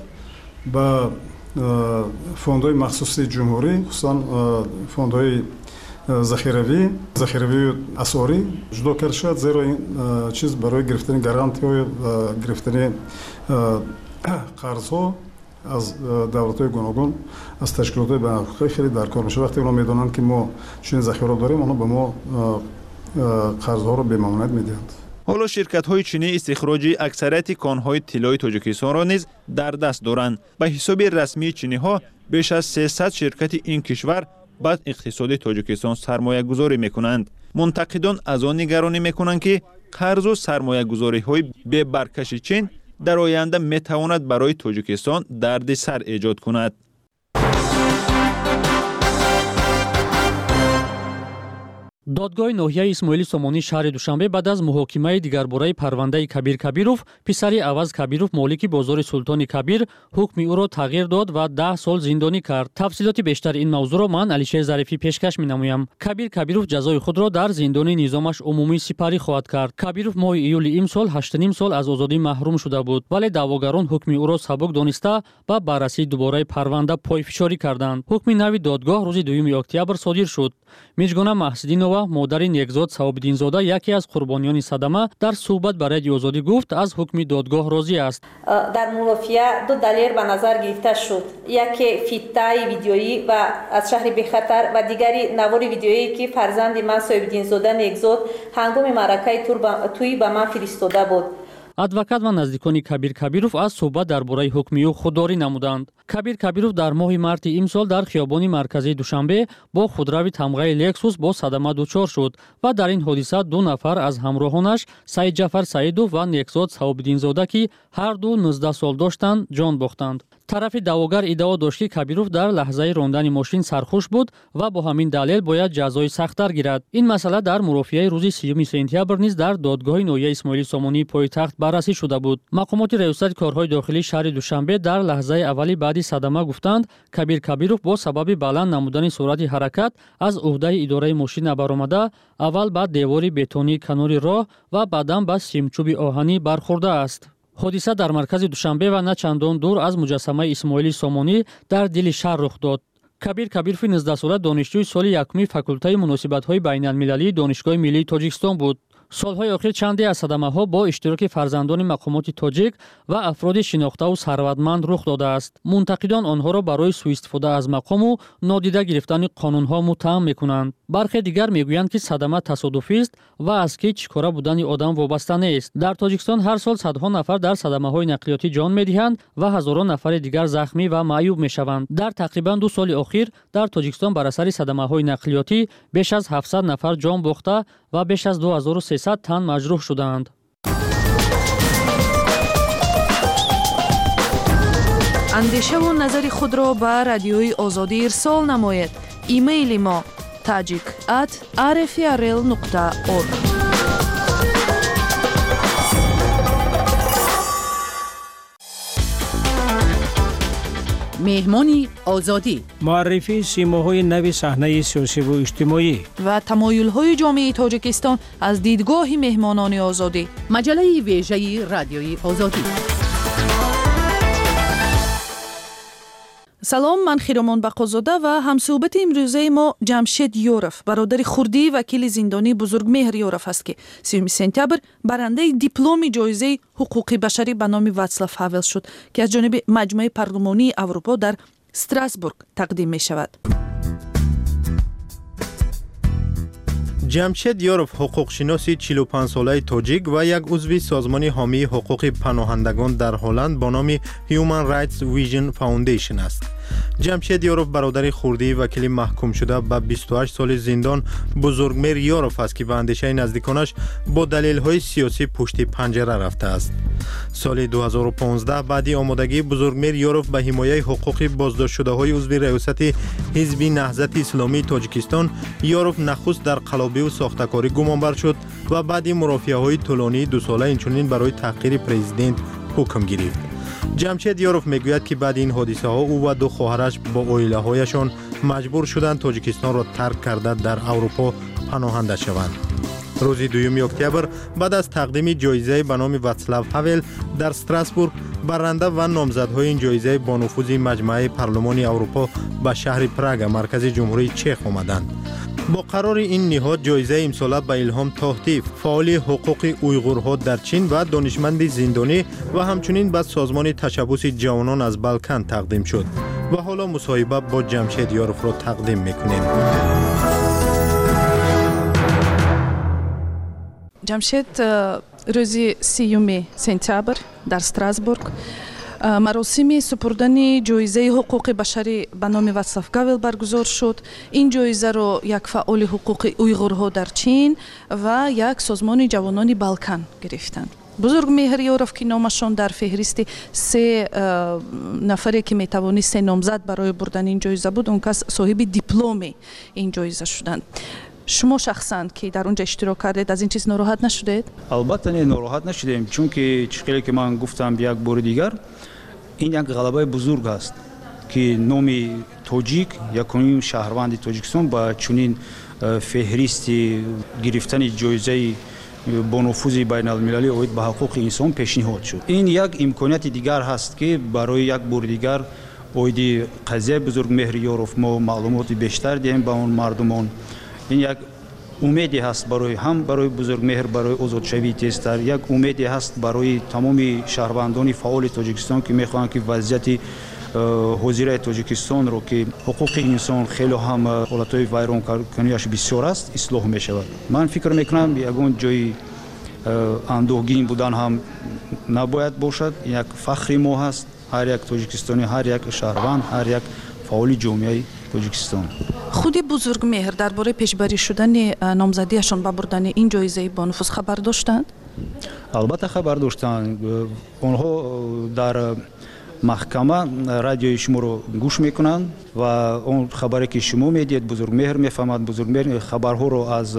با فوندهای مخصوصی جمهوری خصوصا فوندهای ذخیروی اسعاری جدا کرده شد زیرا این چیز برای گرفتن گارانتی و گرفتن قرض ها از دولت های گوناگون از تشکیلات های بین‌المللی خیلی در کار میشه. وقتی اونا میدونن که ما چنین ذخیره داریم اونا به ما قرض ها رو به ممانعت میدهند. حالا شرکت‌های چینی استخراج اکثریت کان‌های طلای تاجیکستان را نیز در دست دارند. به حساب رسمی چینی‌ها بیش از 300 شرکت این کشور به اقتصاد تاجیکستان سرمایه گذاری می‌کنند. منتقدان از آن نگرانی می‌کنند که قرض و سرمایه گذاری‌های بی برکش چین در آینده می‌تواند برای تاجیکستان دردسر ایجاد کند. دادگاه ناحیه اسماعیل سامانی شهر دوشنبه بعد از محاکمه دیگرباره پرونده کبیر کبیروف پسر عوض کبیروف مالک بازار سلطان کبیر حکم او را تغییر داد و 10 سال زندانی کرد. تفصیلات بیشتر این موضوع را من علیشه ظریفی پیشکش می‌نمایم. کبیر کبیروف جزای خود را در زندان نظامش عمومی سپری خواهد کرد. کبیروف ماه ایول امسال 8.5 سال از آزادی محروم شده بود ولی دعواگران حکم او را سبک دانسته و بررسی دوباره پرونده پایفشاری کردند. حکم نوی دادگاه روز 2 اکتبر صادر شد. میجگونه محسدینова مادر نیکزاد صاحب‌دینزاده یکی از قربانیان صدمه در صحبت با رادیو آزادی گفت از حکم دادگاه راضی است. در مولوفیا دو دلیل به نظر گرفته شد. یکی فیتای ویدیویی و از شهر بخطر و دیگری نوار ویدیویی که فرزند من صاحب‌دینزاده نیکزاد هنگام معرکه توی به من فرستاده بود. ادوکات و نزدیکان کبیر کبیروف از صحبت درباره حکم او خودداری نمودند. کبیر کبیروف در ماه مارت امسال در خیابان مرکزی دوشنبه با خودروی تمغه لکسوس با صدمه دچار شد و در این حادثه 2 نفر از همراهانش سعید جعفر سعیدوف و نیکزاد صاحب‌دینزاده که هر دو 19 سال داشتند جان باختند. طرف دعواگر ادعا داشت که کبیروف در لحظه راندن ماشین سرخوش بود و با همین دلیل باید جزای سخت‌تر گیرد. این مسئله در مرافعه روز 30 سپتامبر نیز در دادگاه ناحیه اسماعیل سامانی پایتخت بررسی شده بود. مقامات ریاست کارهای داخلی شهر دوشنبه در لحظه اولی بعد صدمه گفتند کبیر کبیروف با سبب بلند نمودن سرعت حرکت از عهده اداره ماشین برآمده اول به دیوار بتونی کنار راه و بعداً به سیمچوب آهنی برخورده است. حادثه در مرکز دوشنبه و نه چندان دور از مجسمه اسماعیل سامانی در دل شهر رخ داد. کبیر کبیرف 19 ساله دانشجوی سال یکمی فاکولته مناسبت‌های بین‌المللی دانشگاه ملی تاجیکستان بود. سالهای آخر چندی از صدمه‌ها با اشتراک فرزندان مقامات تاجیک و افراد شناخته و ثروتمند رخ داده است. منتقدان آنها را برای سوء استفاده از مقام و نادیده گرفتن قانون‌ها متهم می‌کنند. برخی دیگر می‌گویند که صدمه تصادفی است و از که چیکاره بودن آدم وابسته نیست. در تاجیکستان هر سال صدها نفر در صدمه‌های نقلیاتی جان می‌دهند و هزاران نفر دیگر زخمی و معیوب می‌شوند. در تقریباً 2 سال اخیر در تاجیکستان بر اثر صدمه‌های نقلیاتی بیش از 700 نفر جان باخته و بیش از 2300 تن مجروح شدند. اندیشه و نظر خود را به رادیوی آزادی ارسال نماید. ایمیل ما tajik@rfrl.org. مهمانی آزادی، معرفی سیماهای نو صحنه سیاسی و اجتماعی و تمایل‌های جامعه تاجیکستان از دیدگاه مهمانان آزادی. مجله ویژه رادیوی آزادی. سلام، من خیرامان بقازاده و همصحبت امروزه ما جمشید یورف، برادر خردی وکیل زندانی بزرگمهر یورف است که 30 سپتامبر برنده دیپلم جایزه حقوق بشری به نام واتسلاو هاول شد که از جانب مجمع پارلمانی اروپا در استراسبورگ تقدیم می شود. جمشید یورف حقوقشناسی 45 ساله تاجیک و یک عضو سازمان حامی حقوق پناهندگان در هلند با نام Human Rights Vision Foundation است. جمشید یورف برادر خردی وکیل محکوم شده به 28 سال زندان بزرگمهر یورف است که به اندیشه نزدیکانش با دلیل‌های سیاسی پشت پنجره رفته است. سال 2015 بعدی آمادگی بزرگمهر یورف به حمایت حقوق بازداشت شده‌های عضو ریاست حزب نهضت اسلامی تاجیکستان، یورف نخست در قلابی و ساختکاری گمانبر شد و بعدی مرافعه‌های طولانی 2 ساله اینچنین برای تحقیر پرزیدنت حکم گرفت. جمشید یورف میگوید که بعد این حادثه ها او و 2 خواهرش با عائله هایشان مجبور شدند تاجیکستان را ترک کرده در اروپا پناهنده شوند. روز 2 اکتبر بعد از تقدیم جایزه به نام واتسلاو هاول در استراسبورگ، برنده و نامزدهای این جایزه با نفوذ مجمع پارلمان اروپا به شهر پراگ مرکز جمهوری چک آمدند. با قرار این نهاد جایزه امسال به الهام تاهتی، فعال حقوق اویغورها در چین و دانشمند زندانی و همچنین به سازمان تشبث جوانان از بالکان تقدیم شد و حالا مصاحبه با جمشید یورف را تقدیم میکنیم. جمشید، روز 30 سپتامبر در استراسبورگ مراسم سپردن جایزه حقوق بشری به نام واتسلاو هاول برگزار شد. این جایزه را یک فعال حقوق اویغورها در چین و یک سازمان جوانان بالکان گرفتند. بزرگمهر یورف که نامشان در فهرست 3 نفری که میتوانست نامزد برای بردن این جایزه بود، اون کس صاحب دیپلم این جایزه شدند. شما شخصا که در اونجا اشتراک کردید از این چیز ناراحت نشدید؟ البته ناراحت نشدیم، چون که چیزی که من گفتم یک بار دیگر، این یک غلبه بزرگ است که نام تاجیک یکمین شهروند تاجیکستان با چنین فهرست گرفتن جایزه با نفوذ بین المللی اوید به حقوق انسان پیشنهاد شد. این یک امکانیت دیگر هست که برای یک بار دیگر اوید قضیه بزرگمهر یورف ما معلومات بیشتر دهیم به اون مردمان. این یک امیدی هست برای هم برای بزرگمهر، برای آزادشوی تیزتر، یک امیدی هست برای تمام شهروندان فعال تاجیکستان که میخواهند که وضعیت حاضر تاجیکستان رو که حقوق انسان خیلی هم حالتهای ویران کنیش بسیار است اصلاح می شود. من فکر میکنم یگان جای اندوهگین بودن هم نباید باشد. یک فخر ما هست، هر یک تاجیکستانی، هر یک شهروند، هر یک فعال جامعه تاجیکستان. خود بزرگمهر درباره پیشبری شدن نامزدیشان به بردن این جایزه با نفوذ خبر داشتند؟ البته خبر داشتند. آنها در محکمه رادیوی شما رو گوش میکنند و اون خبری که شما میدید بزرگمهر میفهمد. بزرگمهر خبرها رو از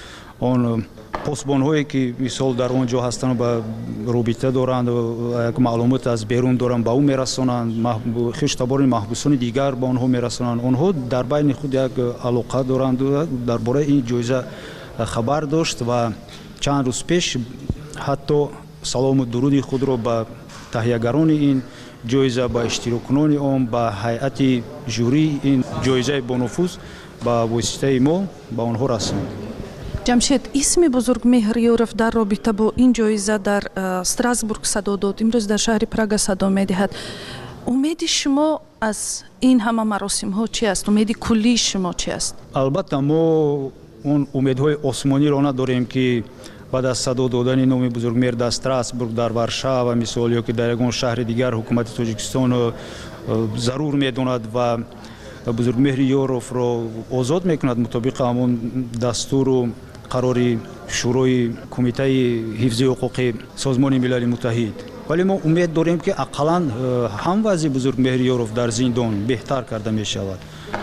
اون پاسبان هایی که مثال در اونجا هستند به رابطه دارند و یک معلومات از بیرون دارند به اون میرسونند. خویشتبان محبوسان دیگر به آنها میرسونند. آنها در بین خود یک علاقه دارند و درباره این جایزه خبر داشت و چند روز پیش حتی салому дуруди худро ба таҳиягарони ин ҷоиза, ба иштироккунони он, ба ҳайати жюри ин ҷоизаи бонуфуз ба воситаи мо ба онҳо расонид. ҷамшед, исми Бузургмеҳр Ёров дар робита бо ин ҷоиза дар Страсбург садо дод, имрӯз дар шаҳри Прага садо медиҳад. умеди шумо аз ин ҳама маросимҳо чи аст? умеди куллии шумо чи аст? албатта мо он умедҳои осмониро надорем ки баъд аз садо додани номи Бузургмеҳр дар Страсбург, дар Варшава мисол ё ки дар ягон шаҳри дигар ҳукумати Тоҷикистон зарур медонад ва Бузургмеҳри Ёровро озод мекунад мутобиқи ҳамон дастуру қарори шӯрои кумитаи ҳифзи ҳуқуқи Созмони Милали Муттаҳид. вале мо умед дорем ки ақаллан ҳам вазъи Бузургмеҳри Ёров дар зиндон беҳтар карда мешавад.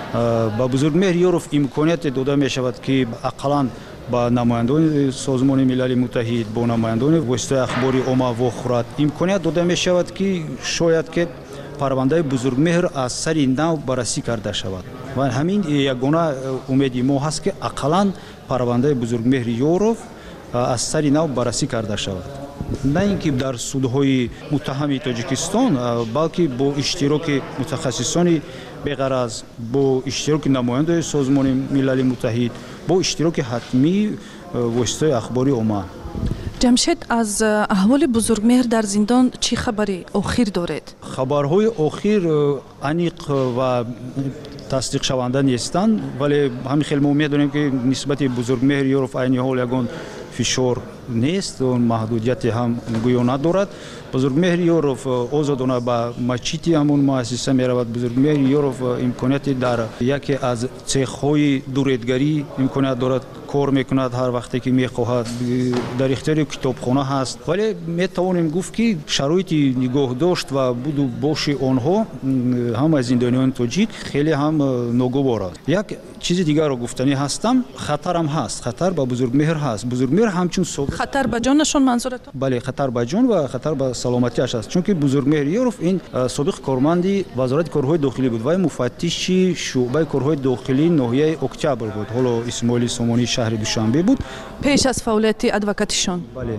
ба Бузургмеҳри Ёров имконияте дода мешавад ки ақаллан ба намояндони Созмони Милали Муттаҳид, бо намояндони воситаи ахбори омма вохӯрад имконият дода мешавад ки шояд ки парвандаи Бузургмеҳр аз сари нав баррасӣ карда шавад. ва ҳамин ягона умеди мо ҳаст ки ақаллан парвандаи Бузургмеҳри Ёров аз сари нав баррасӣ карда шавад. на ин ки дар судҳои муттаҳами Тоҷикистон, балки бо иштироки мутахассисони беғараз, бо иштироки намояндаи Созмони Милали Муттаҳид, бо иштироки ҳатмии воситаи ахбори омма. ҷамшед, аз аҳволи Бузургмеҳр дар зиндон чӣ хабари охир доред? хабарҳои охир аниқ ва тасдиқшаванда нестанд, вале ҳамин хеле мо медонем ки нисбати Бузургмеҳри Ёров айни ҳол ягон фишор нест, он маҳдудияте ҳам гӯё надорад. Бузургмеҳри Ёров озодона ба мачити ҳамон муассиса меравад. Бузургмеҳри Ёров имконияти дар яке аз цехҳои дуредгарӣ имконият дорад, кор мекунад ҳар вақте ки мехоҳад, дар ихтиёри китобхона ҳаст. вале метавонем гуфт ки шароити нигоҳдошт ва буду боши онҳо ҳамаи зиндониёни тоҷик хеле ҳам ногувор аст. як чизи дигарро гуфтанӣ ҳастам, хатарам ҳаст, хатар ба Бузургмеҳр ҳаст. Бузургмеҳр ҳамчун хатар ба ҷонашон манзуратон? бале, хатар ба ҷон ва хатар ба саломатиаш аст, чунки Бузургмеҳри Ёров ин собиқ корманди вазорати корҳои дохилӣ буд. вай муфаттиши шуъбаи корҳои дохилии ноҳияи Октябр буд, ҳоло Исмоили Сомонӣ шаҳри Душанбе буд пеш аз фаъолияти адвокатишон. бале,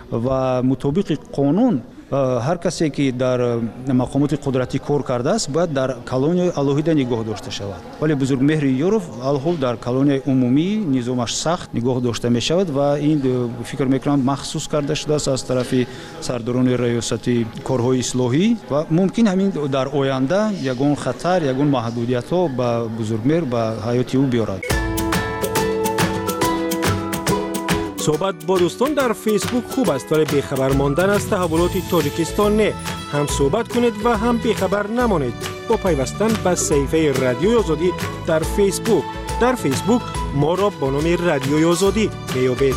ва мутобиқи қонун ҳар касе ки дар мақомоти қудратӣ кор кардааст бояд дар колонияи алоҳида нигоҳ дошта шавад. вале Бузургмеҳри Ёров алҳол дар колонияи умумӣ низомаш сахт нигоҳ дошта мешавад ва ин фикр мекунам махсус карда шудааст аз тарафи сардорони раёсати корҳои ислоҳӣ ва мумкин ҳамин дар оянда ягон хатар, ягон маҳдудиятҳо ба Бузургмеҳр ба ҳаёти ӯ биёрад. صحبت با دوستان در فیسبوک خوب است ولی بیخبر ماندن از تحولات تاجیکستان نه. هم صحبت کنید و هم بیخبر نمانید. با پیوستن به صفحه رادیوی آزادی در فیسبوک. در فیسبوک ما را با نام رادیوی آزادی میابید.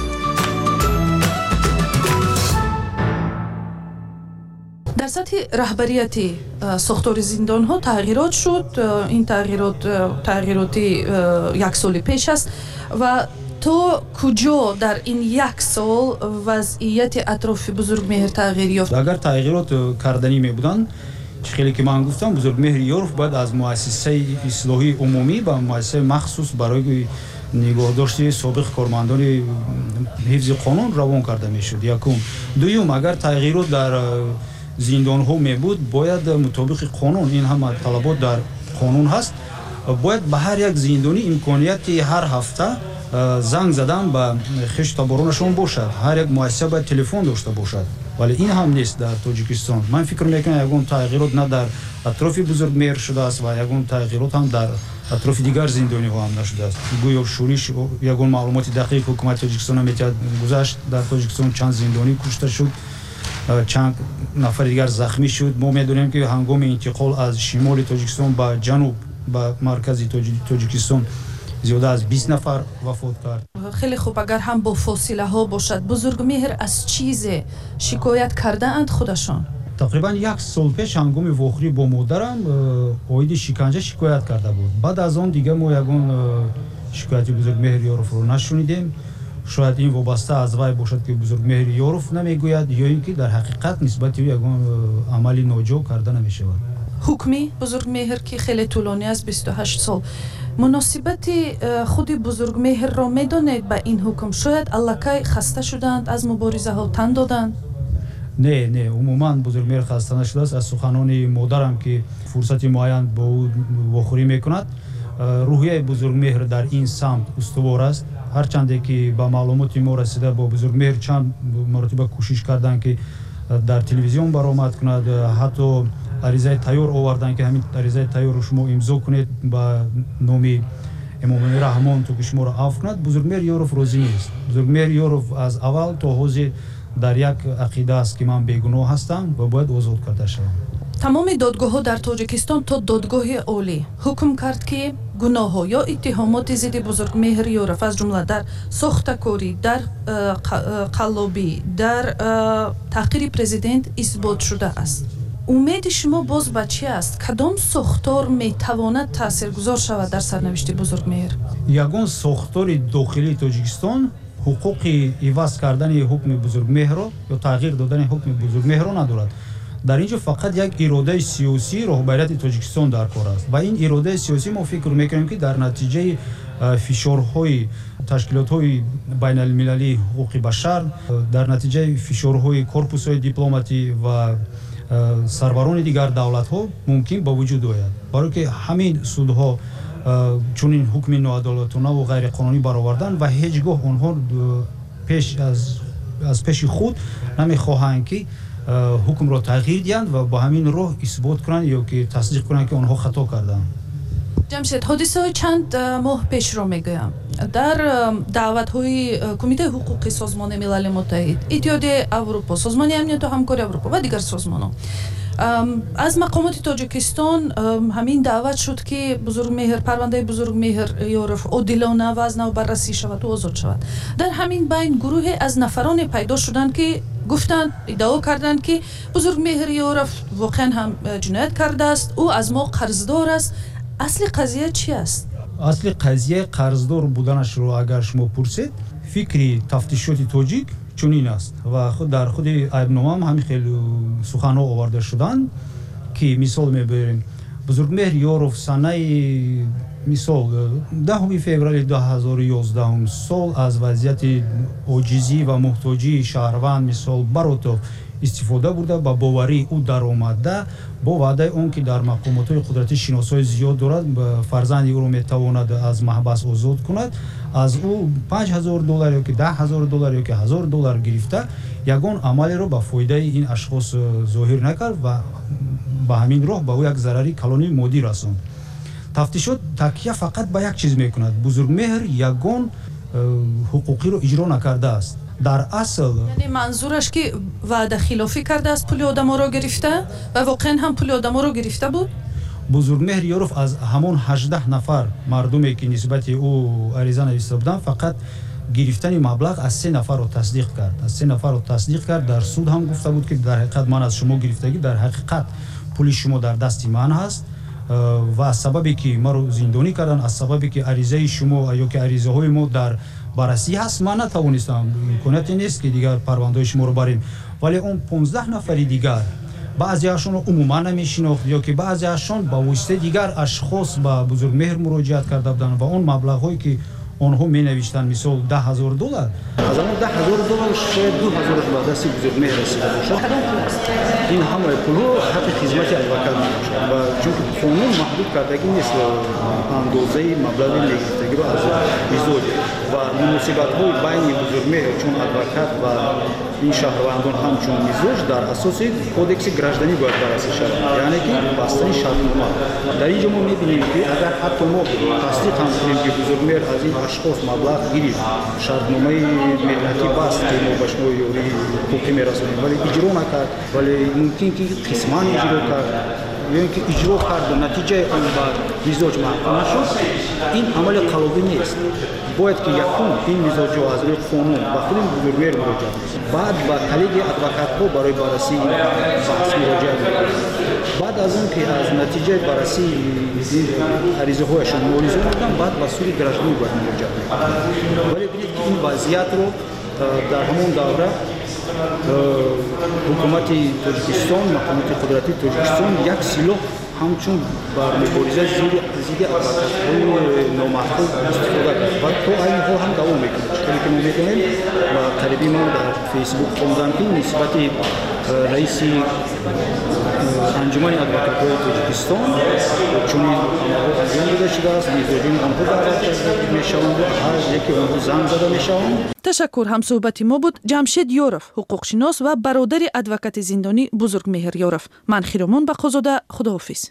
در سطح رهبریتی ساختار زندان ها تغییرات شد. این تغییرات یک سال پیش است و تو کجا در این یک سال وضعیت اطراف Бузургмеҳр تغییر یافت؟ اگر تغییرات کردنی می بودند خیلی که من گفتم Бузургмеҳри Ёров باید از مؤسسه اصلاحی عمومی به مؤسسه مخصوص برای نگهداشت سابق کارمندان حفظ قانون روان کرده میشد. یکم. دوم اگر تغییرات در زندان ها می بود باید مطابق قانون، این هم طلبات در قانون هست، باید به هر یک زندانی امکانیت هر هفته زنگ زدن به خشت تابارانشون باشد. هر یک مؤسسه باید تلفن داشته باشد. ولی این هم نیست در تاجیکستان. من فکر میکنم یگان تغییرات نه در اطراف Бузургмеҳр شده است و یگان تغییرات هم در اطراف دیگر زندانی ها هم نشده است. گویا شورش یگان معلومات دقیق حکومت تاجیکستان میتواند گذشت در تاجیکستان چند زندانی کشته شد، چند نفر دیگر زخمی شد. ما میدونیم که هنگام انتقال از شمال تاجیکستان به جنوب به مرکز تاجیکستان زیاده از 20 نفر وفات کرد. خیلی خوب، اگر هم با فاصله ها باشد Бузургмеҳр از چیز شکایت کرده اند خودشان؟ تقریبا یک سال پیش هنگام واخوری با مادرم اوید شکنجه شکایت کرده بود. بعد از آن دیگه ما یگان شکایتی Бузургмеҳри Ёров رو نشنیدیم. شاید این وابسته از وی باشد که Бузургмеҳри Ёров نمیگوید یا اینکه در حقیقت نسبت او یگان عملی ناجا کرده نمیشود. حکمی Бузургмеҳр که خیلی طولانی است 28 سال، مناسبت خود Бузургмеҳр را میدانید با این حکم؟ شاید الکای خسته شدند از مبارزه ها، تن دادند؟ نه عموما بزرگمهر خسته نشده است. از سخنان مادرم که فرصتی معین با او واخوری میکند. روحیه بزرگمهر در این سمت استوار است. هرچند که با معلومات ما رسیده با بزرگمهر چند مرتبه کوشش کردند که در تلویزیون برآمد کند، حتی عریضه تیار آوردن که همین عریضه تیار رو شما امضا کنید با نام امام رحمان تو که شما را عفو کند. بزرگمهر یوروف روزی نیست. بزرگمهر یوروف از اول تا حوزه در یک عقیده است که من بیگناه هستم و باید آزاد کرده شوم. تمام دادگاه‌ها در تاجیکستان تا دادگاه عالی حکم کرد که گناه‌ها یا اتهامات ضد بزرگمهر یوروف از جمله در ساختکاری، در قلابی، در تحقیر پرزیدنت اثبات شده است. امید شما باز به چی است؟ کدام ساختار میتواند تاثیرگذار شود در سرنوشت بزرگمهر؟ یگان ساختار داخلی تاجیکستان حقوق عوض کردن حکم بزرگمهر یا تغییر دادن حکم بزرگمهر ندارد. در اینجا فقط یک اراده سیاسی رهبریت تاجیکستان در کار است و این اراده سیاسی ما فکر میکنیم که در نتیجه فشارهای تشکیلات‌های بین المللی حقوق بشر، در نتیجه فشارهای کورپوس‌های دیپلماتی و سروران دیگر دولت‌ها ممکن با وجود آید. برای که همین سودها چون این حکم ناعادلانه و غیر قانونی برآوردن و هیچگاه آنها از پیش خود نمیخواهند که حکم را تغییر دهند و با همین راه اثبات کنند یا که تصدیق کنند که آنها خطا کردند. جمشید، حادثه چند ماه پیش را میگویم. در دعوت‌های کمیته حقوق سازمان ملل متحد، اتحادیه اروپا، سازمان امنیت و همکاری اروپا و دیگر سازمان‌ها از مقامات تاجیکستان همین دعوت شد که بزرگمهر، پرونده بزرگمهر یوروف عادلانه و از نو بررسی شود و آزاد شود. در همین بین گروهی از نفران پیدا شدند که گفتند، ادعا کردند که بزرگمهر یوروف واقعا هم جنایت کرده است، او از ما قرضدار است. اصل قضیه چی است؟ اصل قضیه قرضدار بودنش رو اگر شما پرسید، فکری تفتیشات تاجیک چنین است و خود در خود ایبنامه هم همین خیلی سخن‌ها آورده شدن که مثال میبریم بزرگمهر یوروف سنه مثال 10 فوریه 2011 سال از وضعیت عاجزی و محتاجی شهروند مثال براتو استفاده برده با باوری او در آمده با وعده اون که در مقامات قدرتی شناسای زیاد دارد فرزند او رو میتواند از محبس آزاد کند. از او $5,000 یا که $10,000 یا که $1,000 گرفته یگان عملی رو به فایده این اشخاص ظاهر نکرد و به همین راه به او یک ضرری کلانی مادی رساند. تفتیشات تکیه فقط به یک چیز میکند، بزرگمهر یگان حقوقی رو اجرا نکرده است. در اصل یعنی منظورش که وعده خلافی کرده است، پول آدما رو گرفته و واقعا هم پول آدما رو گرفته بود. بزرگمهر یوروف از همان 18 نفر مردمی که نسبت او عریضه نوشته بودند فقط گرفتن مبلغ از 3 نفر رو تصدیق کرد. از 3 نفر رو تصدیق کرد. در سود هم گفته بود که در حقیقت من از شما گرفتگی، در حقیقت پول شما در دست من هست و از سببی که ما رو زندانی کردن، از سببی که عریضه شما یا که عریضه های ما در بررسی هست من نتوانستم، امکاناتی نیست که دیگر پرونده شما رو بریم. ولی اون 15 نفر دیگر بعضی هاشون رو عموما نمیشناخت یا که بعضی هاشون با واسطه دیگر اشخاص با بزرگمهر مراجعت کرده بودن و اون مبلغ هایی که آنها می نوشتن مثال $10,000 از اون $10,000 شاید $2,000 دست بزرگمهر رسیده باشد. این همه پول حق خدمت ادوکات میباشد و چون قانون محدود کردگی نیست اندازه مبلغ نگرفتگی رو از مزاج و مناسبت های بین بزرگمهر چون ادوکات و این شهروندان همچون مزاج در اساس کودکس گراجدانی باید بررسی شود، یعنی که بستن شرطنامه. در اینجا ما میبینیم که اگر حتی ما تصدیق هم کنیم که بزرگمهر از این اشخاص مبلغ گرفت، شرطنامه ملتی بست که ما به شما یوری حقوقی میرسونیم ولی اجرا نکرد، ولی ممکن که قسمان اجرا کرد یا اینکه اجرا کرد و نتیجه آن با مزاج محکوم نشد، این عمل قلابی نیست. باید که یکون این مزاج رو از روی قانون با خود بزرگمهر مراجعه بعد با کلیگ ادوکات ها برای بررسی بحث مراجعه بعد از اون که از نتیجه بررسی عریضه هایشون موریزه بودن بعد با سوی گراجدانی باید مراجعه ولی بینید که این وضعیت رو در همون دوره حکومت تاجیکستان، مقامات قدرتی تاجیکستان یک سلاح همچون بر مبارزه ضد ادوکات‌های نامحکوم استفاده کرد و تا این حال هم دوام میکنه. چطوری که ما میکنیم و قریبی ما در فیسبوک خوندم که نسبت رئیس انجمن ادوکات‌های تاجیکستان چون انجام داده شده است. میزبان آنها دعوت می‌شوند، هر یکی آنها زنگ زده می‌شوند. تشکر. هم صحبت ما بود جمشید یورف، حقوقشناس و برادر ادوکات زندانی بزرگمهر یورف. من خیرمان بقازاده، خداحافظ.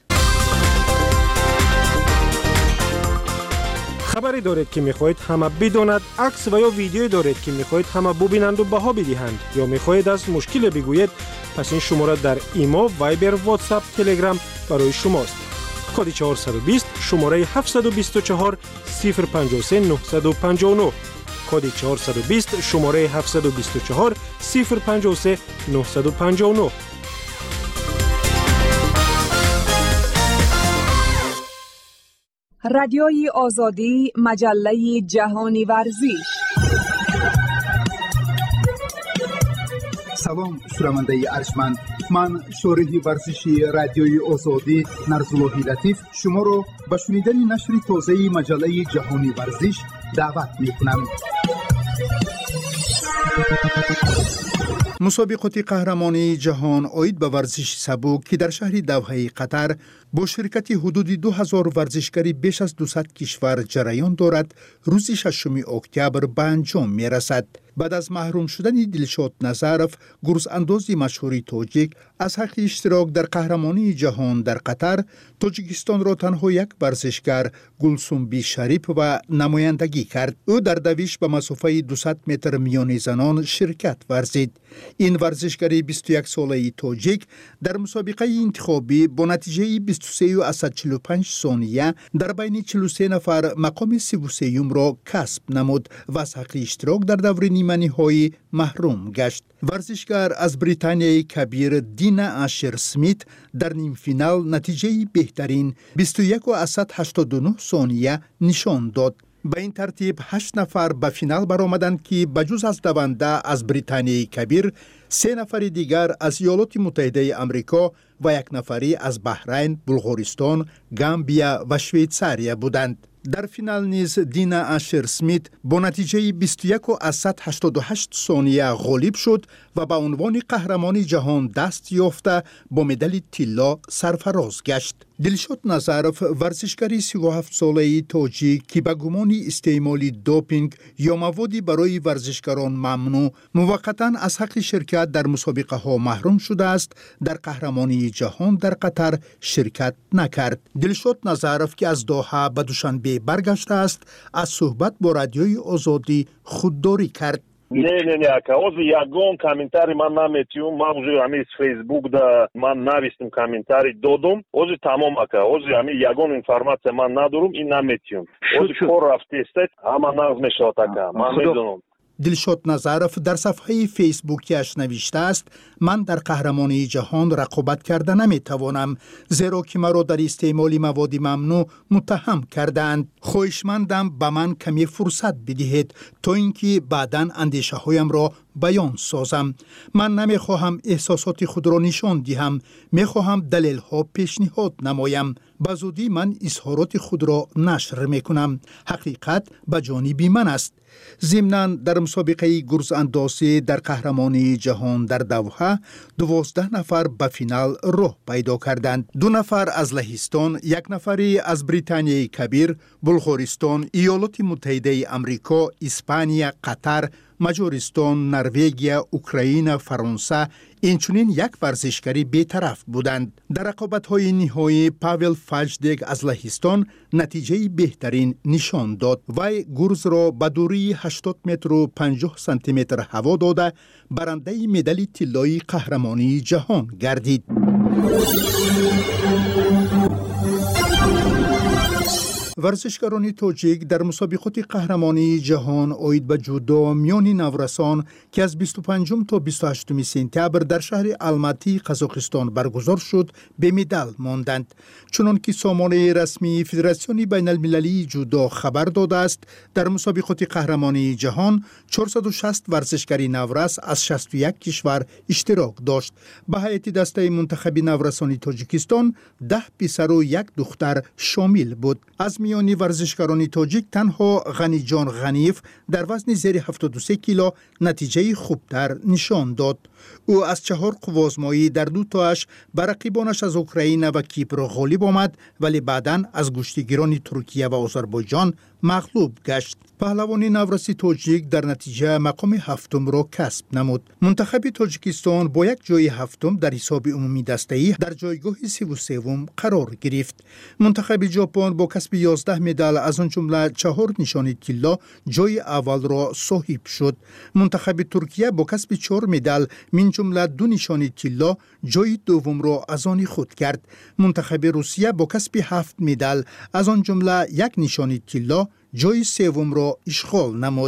خبری دارید که میخواهید همه بداند، عکس و یا ویدیویی دارید که میخواهید همه ببینند و بها بدهند، یا میخواهید از مشکل بگویید، پس این شماره در ایما، وایبر، واتساپ، تلگرام برای شماست. کد 420 شماره 724 053 959. کد 420 شماره 724 053 959. رادیوی آزادی، مجله جهانی ورزش. سلام شنونده ارجمند، من شورح ورزشی رادیوی آزادی نرزاللهی لطیف شما را به شنیدن نشر تازه مجله جهانی ورزش دعوت می‌کنم. مسابقات قهرمانی جهان عاید به ورزش سبک که در شهر دوحه قطر با شرکت حدود 2000 ورزشکاری بیش از 200 کشور جریان دارد، روز 6 اکتبر به انجام می رسد. بعد از محروم شدن دلشاد نظرف، گرزانداز مشهور تاجیک، از حق اشتراک در قهرمانی جهان در قطر، تاجیکستان را تنها یک ورزشکار گلسنبی شریف و نمایندگی کرد. او در دویش به مسافه 200 متر میان زنان شرکت ورزید. این ورزشکار 21 ساله تاجیک در مسابقه انتخابی با نتیجه 23.45 ثانیه در بین 43 نفر مقام 33 را کسب نمود و از حق اشتراک در دور نیمه نهایی محروم گشت. ورزشکار از بریتانیای کبیر دینا آشر سمیت در نیم فینال نتیجه بهترین 21.89 ثانیه نشان داد. به این ترتیب 8 نفر به فینال برآمدند که بجز از دونده از بریتانیای کبیر، 3 نفر دیگر از ایالات متحده آمریکا و 1 نفری از بحرین، بلغارستان، گامبیا و شویتزاریا بودند. در فینال نیز دینا آشر سمیت با نتیجه 21.88 ثانیه غالب شد و به عنوان قهرمان جهان دست یافته با مدال طلا سرفراز گشت. دلشاد نظرف، ورزشکار 37 ساله تاجیک که به گمان استعمال دوپینگ یا موادی برای ورزشکاران ممنوع موقتا از حق شرکت در مسابقه ها محروم شده است، در قهرمانی جهان در قطر شرکت نکرد. دلشاد نظرف که از دوحه به دوشنبه برگشته است، از صحبت با رادیوی آزادی خودداری کرد. نه ака ози ягон комментари ман наметиюм, ман уже ами Facebook да ман навистим комментари додум, ози тамом ака, ози ами ягон информация ман надорум, ин наметиюм. Ози кор рафтестет, ама нағз мешавад ака, ман медонам. دلشاد نظرف در صفحه فیسبوکیش نوشته است: من در قهرمانی جهان رقابت کرده نمیتوانم، زیرا که مرا در استعمال مواد ممنوع متهم کردند. خواهشمندم به من کمی فرصت بدهید تا اینکه بعداً اندیشه هایم را بیان سازم. من نمیخواهم احساسات خود را نشان دهم، میخواهم دلیل ها پیشنهاد نمایم. به زودی من اظهارات خود را نشر میکنم. حقیقت به جانب من است. ضمناً در مسابقه گرزاندازی در قهرمانی جهان در دوحه 12 نفر به فینال راه پیدا کردند. 2 نفر از لهستان، 1 نفری از بریتانیای کبیر، بلغارستان، ایالات متحده آمریکا، اسپانیا، قطر، مجارستان، نروژ، اوکراین، فرانسه، اینچنین 1 ورزشکاری بی‌طرف بودند. در رقابت‌های نهایی پاول فاجدگ از لهستان نتیجه بهترین نشان داد. وی گرز را به دوری 80 متر و 50 سانتی متر هوا داده برنده مدال طلایی قهرمانی جهان گردید. ورزشکاران تاجیک در مسابقات قهرمانی جهان عاید به جودو میان نورسان که از 25 تا 28 سپتامبر در شهر الماتی قزاقستان برگزار شد به مدال ماندند. چنان که سازمان رسمی فدراسیون بین المللی جودو خبر داده است، در مسابقات قهرمانی جهان 460 ورزشکار نورس از 61 کشور اشتراک داشت. به هیئت دسته منتخب نورسان تاجیکستان 10 پسر و 1 دختر شامل بود. از میانی ورزشکاران تاجیک تنها غنیجان غنیف در وزن زیر 73 کیلو نتیجه خوبتر نشان داد. او از 4 قوازمایی در 2 تاش بر رقیبانش از اوکراین و کیپر غالب آمد، ولی بعداً از گشتیگیران ترکیه و آذربایجان مغلوب گشت. پهلوان نورسی تاجیک در نتیجه مقام 7 را کسب نمود. منتخب تاجیکستان با یک جای 7 در حساب عمومی دسته‌ای در جایگاه 33 قرار گرفت. منتخب ژاپن با کسب 11 مدال از آن جمله 4 نشان طلا جای اول را صاحب شد. منتخب ترکیه با کسب 4 مدال من جمله 2 نشان طلا جای دوم را از آن خود کرد. منتخب روسیه با کسب 7 مدال از آن جمله 1 نشان طلا جای سوم را اشغال نمود.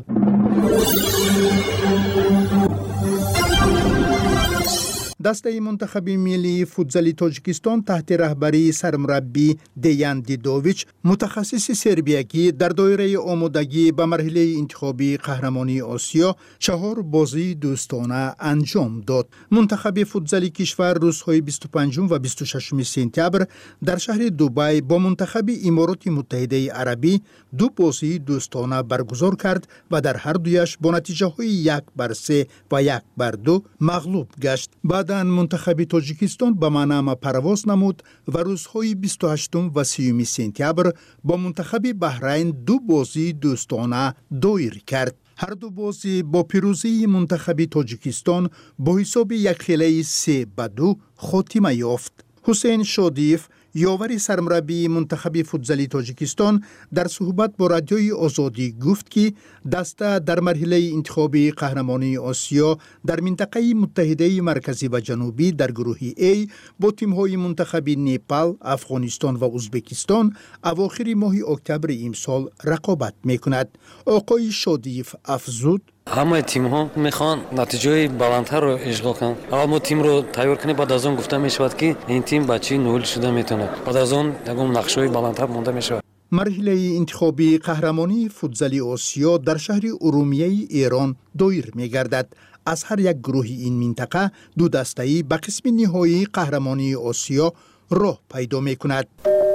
دسته منتخب ملی فوتزال تاجیکستان تحت رهبری سرمربی دیان دیدوویچ متخصص سربیایی در دایره آمادگی به مرحله انتخابی قهرمانی آسیا 4 بازی دوستانه انجام داد. منتخب فوتزال کشور روزهای 25 و 26 سپتامبر در شهر دبی با منتخب امارات متحده عربی 2 بازی دوستانه برگزار کرد و در هر دویش با نتیجه های 1-3 و 1-2 مغلوب گشت. بعد منتخب تاجیکستان به منامه پرواز نمود و روزهای 28 و 30 سپتامبر با منتخب بحرین 2 بازی دوستانه دایر کرد. هر 2 بازی با پیروزی منتخب تاجیکستان با حساب 1-2 خاتمه یافت. حسین شادیف یاور سرمربی منتخب فوتزال تاجیکستان در صحبت با رادیوی آزادی گفت که دسته در مرحله انتخابی قهرمانی آسیا در منطقه متحده مرکزی و جنوبی در گروه A با تیم‌های منتخب نپال، افغانستان و ازبکستان اواخر ماه اکتبر امسال رقابت می‌کند. آقای شادیف افزود: همه تیم ها میخوان نتیجه بلندتر رو اشغال کنند. اول ما تیم رو تیار کنیم، بعد از اون گفته میشود که این تیم بچه نول شده میتونه. بعد از اون یکم نقشه بلندتر مونده میشود. مرحله انتخابی قهرمانی فوتزال آسیا در شهر ارومیه ایران دایر میگردد. از هر یک گروه این منطقه 2 دسته‌ای به قسم نهایی قهرمانی آسیا راه پیدا میکند.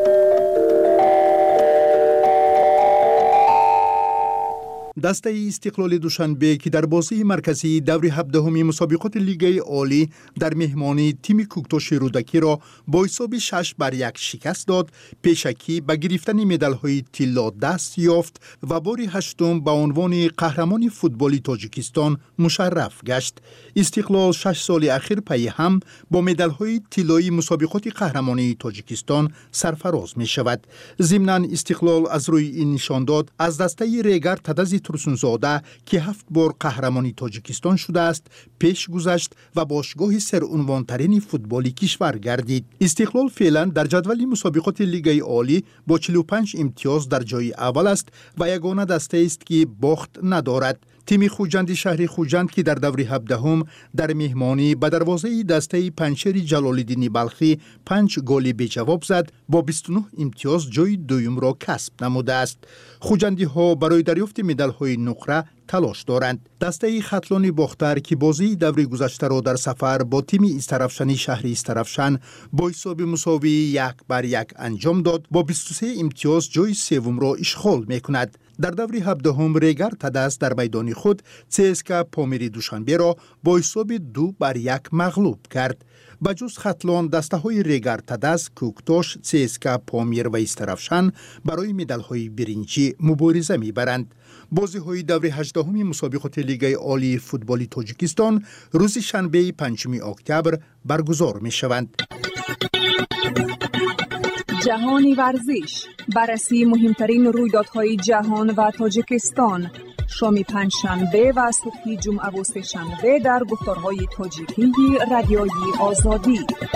دسته استقلال دوشنبه که در بازی مرکزی دور 17 مسابقات لیگ عالی در مهمانی تیم کوکتاش رودکی را با حساب 6-1 شکست داد، پیشکی به گرفتن مدال‌های طلا دست یافت و بار 8 به عنوان قهرمان فوتبال تاجیکستان مشرف گشت. استقلال 6 سال اخیر پی هم با مدال‌های طلایی مسابقات قهرمانی تاجیکستان سرفراز می شود. ضمناً استقلال از روی این نشان داد از دسته ریگر تدز ترسونزاده که 7 بار قهرمانی تاجیکستان شده است پیش گذشت و باشگاه سرعنوان‌ترین فوتبالی کشور گردید. استقلال فعلا در جدول مسابقات لیگ عالی با 45 امتیاز در جای اول است و یگانه دسته است که باخت ندارد. تیم خوجند شهر خوجند که در دور 17 در مهمانی به دروازه دسته پنجشیر جلال‌الدین بلخی 5 گل به جواب زد، با 29 امتیاز جای دوم را کسب نموده است. خوجندی ها برای دریافت مدال های نقره تلاش دارند. دسته خطلان باختر که بازی دور گذشته را در سفر با تیم استرفشانی شهر استرفشان با حساب مساوی 1-1 انجام داد، با 23 امتیاز جای سوم را اشغال میکند. در دور 17 ریگر تدس در میدان خود CSKA پامیر دوشنبه را با حساب 2-1 مغلوب کرد. بجز خطلان دسته های ریگر تدس، کوکتاش، CSKA پامیر و استرفشان برای مدال های برنجی مبارزه میبرند. بازی های دور 18 مسابقات لیگ عالی فوتبال تاجیکستان روز شنبه 5 اکتبر برگزار می شوند. جهانی ورزش، بررسی مهمترین رویدادهای جهان و تاجیکستان، شام پنجشنبه و صبح جمعه و سه‌شنبه در گفتارهای تاجیکی رادیوی آزادی.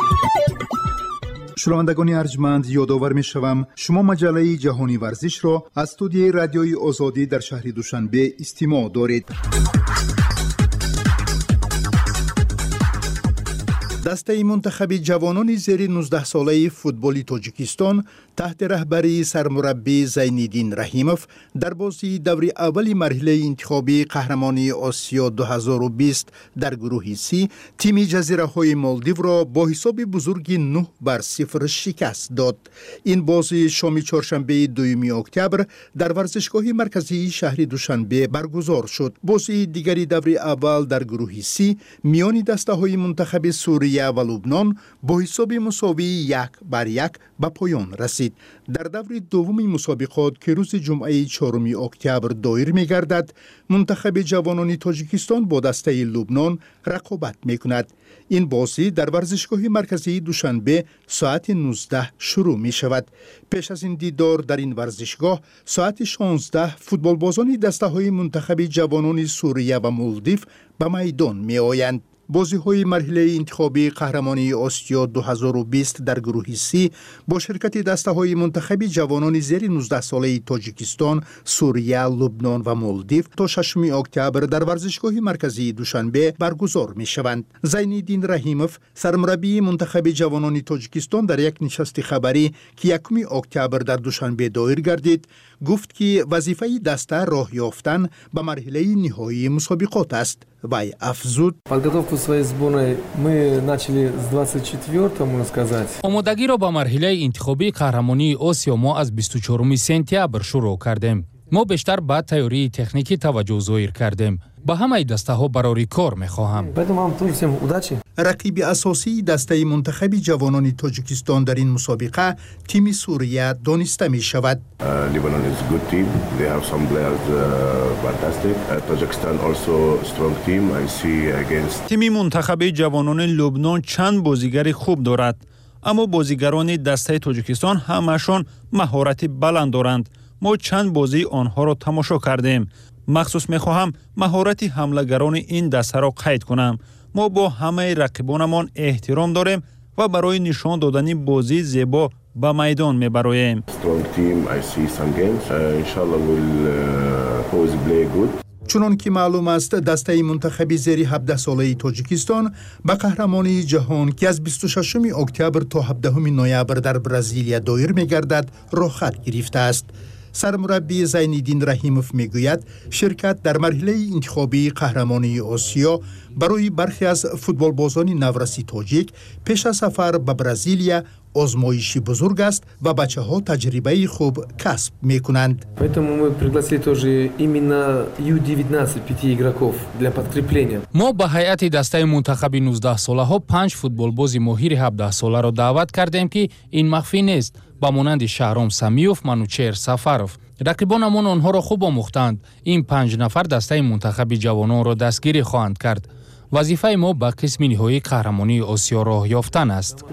شنوندگان ارجمند، یادآور می‌شوم شما مجله جهانی ورزش را از استودیوی رادیوی آزادی در شهر دوشنبه استماع دارید. دسته منتخب جوانان زیر 19 ساله فوتبال تاجیکستان تحت رهبری سرمربی زینالدین رحیموف در بازی دور اول مرحله انتخابی قهرمانی آسیا 2020 در گروه سی تیم جزیره های مالدیو را با حساب بزرگی 9-0 شکست داد. این بازی شام چهارشنبه 2 اکتبر در ورزشگاه مرکزی شهر دوشنبه برگزار شد. بازی دیگری دور اول در گروه سی میان دسته های منتخب سوریه و لبنان با حساب مساوی 1-1 به پایان رسید. در دور دوم مسابقات که روز جمعه 4 اکتبر دایر می گردد، منتخب جوانان تاجیکستان با دسته لبنان رقابت می کند. این بازی در ورزشگاه مرکزی دوشنبه ساعت 19 شروع می شود. پیش از این دیدار در این ورزشگاه ساعت 16 فوتبال بازان دسته های منتخب جوانان سوریه و مالدیو به میدان می آیند. بازی های مرحله انتخابی قهرمانی آسیا 2020 در گروه سی با شرکت دسته های منتخب جوانان زیر 19 ساله تاجیکستان، سوریه، لبنان و مالدیو تا 6 اکتبر در ورزشگاه مرکزی دوشنبه برگزار می شوند. زینالدین رحیموف سرمربی منتخب جوانان تاجیکستان در یک نشست خبری که 1 اکتبر در دوشنبه دایر گردید گفت که وظیفه دسته راه یافتن به مرحله نهایی مسابقات است. وی افزود: آمادگی را با مرحله انتخابی قهرمانی آسیا ما از 24 سپتامبر شروع کردیم. ما بیشتر به تیاری تکنیکی توجه ظاهر کردیم. با همه دسته ها برای کار می‌خواهم. رقیب اساسی دسته منتخب جوانان تاجیکستان در این مسابقه تیم سوریه دانسته می شود. تیم منتخب جوانان لبنان چند بازیگر خوب دارد، اما بازیگران دسته تاجیکستان همشان مهارت بلند دارند. ما چند بازی آنها را تماشا کردیم. مخصوص می‌خواهم مهارت حمله‌گران این دسته را قید کنم. ما با همه رقیبانمان احترام داریم و برای نشان دادن بازی زیبا به میدان می‌بریم. چنان که معلوم است دسته منتخب زیر 17 ساله تاجیکستان به قهرمانی جهان که از 26 اکتبر تا 17 نوامبر در برزیلیا دایر می‌گردد راه خط گرفته است. سرمربی زینالدین رحیموف میگوید شرکت در مرحله انتخابی قهرمانی آسیا برای برخی از فوتبال بازان نورسی تاجیک پیش از سفر به برزیلیا آزمایشی بزرگ است و بچه ها تجربه خوب کسب می کنند. ما به هیئت دسته منتخب 19 ساله ها 5 فوتبال باز ماهر 17 ساله را دعوت کردیم که این مخفی نیست. با مانند شهرام سمیوف، منوچهر سفروف. رقیبانمان آنها را خوب آموختند. این 5 نفر دسته منتخب جوانان را دستگیری خواهند کرد. وظیفه ما به قسم نهایی قهرمانی آسیا راه یافتن است.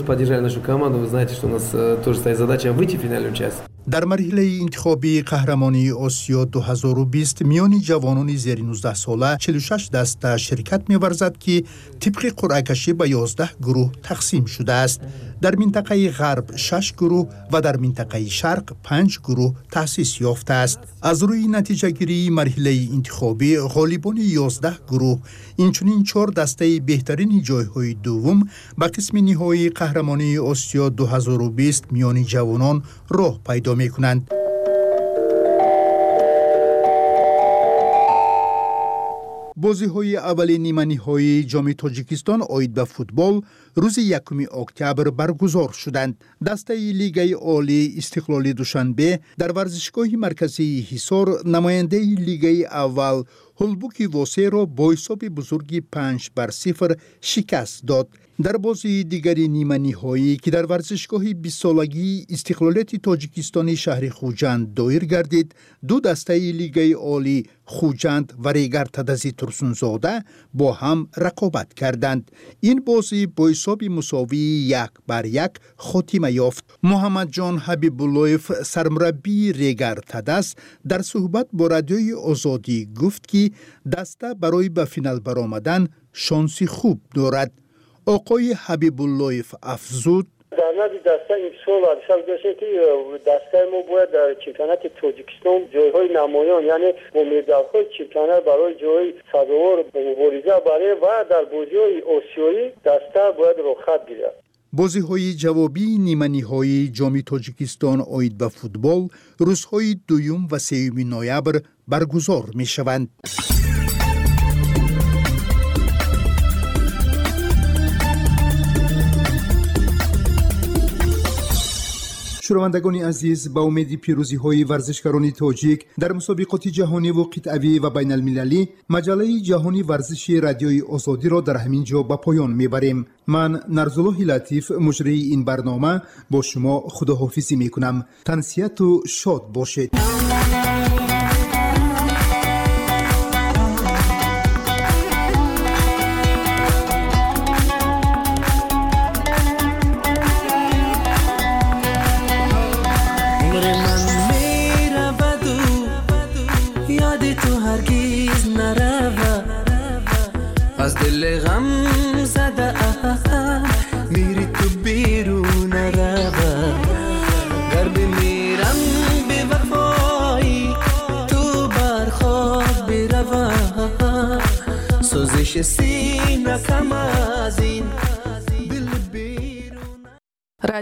در مرحله انتخابی قهرمانی آسیا 2020 میان جوانان زیر 19 ساله 46 دسته شرکت می‌ورزد که طبق قرعه کشی به 11 گروه تقسیم شده است. در منطقه غرب 6 گروه و در منطقه شرق 5 گروه تأسیس یافته است. از روی نتیجه گیری مرحله انتخابی غالبان 11 گروه اینچنین 4 دسته بهترین جایهای دوم به قسم نهایی قهرمانی آسیا 2020 میان جوانان راه پیدا می کنند. بازی های اول نیمه نهایی جام تاجیکستان عاید به فوتبال روز 1 اکتبر برگزار شدند. دسته لیگ عالی استقلال دوشنبه در ورزشگاه مرکزی حصار نماینده لیگ اول هلبوک واسه را با حساب بزرگی 5-0 شکست داد. در بازی دیگری نیمه نهایی که در ورزشگاه 20 سالگی استقلالیت تاجیکستان شهر خوجند دایر گردید، دو دسته لیگ عالی خوجند و ریگر تدزی ترسونزاده با هم رقابت کردند. این بازی با حساب مساوی 1-1 خاتمه یافت. محمد جان حبیب اللهیف سرمربی ریگر تدز در صحبت با رادیوی آزادی گفت که دسته برای به فینال برآمدن شانسی خوب دارد. آقای حبیب اللهیف افزود: در نظر دسته امسال حساب داشتیم که دسته ما باید در چمپیونات تاجیکستان جایهای نمایان یعنی با مدال‌های چمپیونات برای جای سزاوار مبارزه برای و در بازی‌های آسیایی دسته باید رخصت گیرد. بازی‌های جوابی نیمه‌نهایی جام تاجیکستان اوید به فوتبال روزهای 2 و 3 نوامبر برگزار می‌شوند. شنوندگان عزیز، با امید پیروزی‌های ورزشکاران تاجیک در مسابقات جهانی و قطعه‌ای و بین المللی، مجله جهانی ورزشی رادیوی آزادی را در همین جا به پایان میبریم. من نرزالله لطیف مجری این برنامه با شما خداحافظی میکنم. تنسیت و شاد باشید. از دل غم زده میری تو بیرون روا گر بمیرم به وفایی تو برخواب بروا سوزش سینه کم از این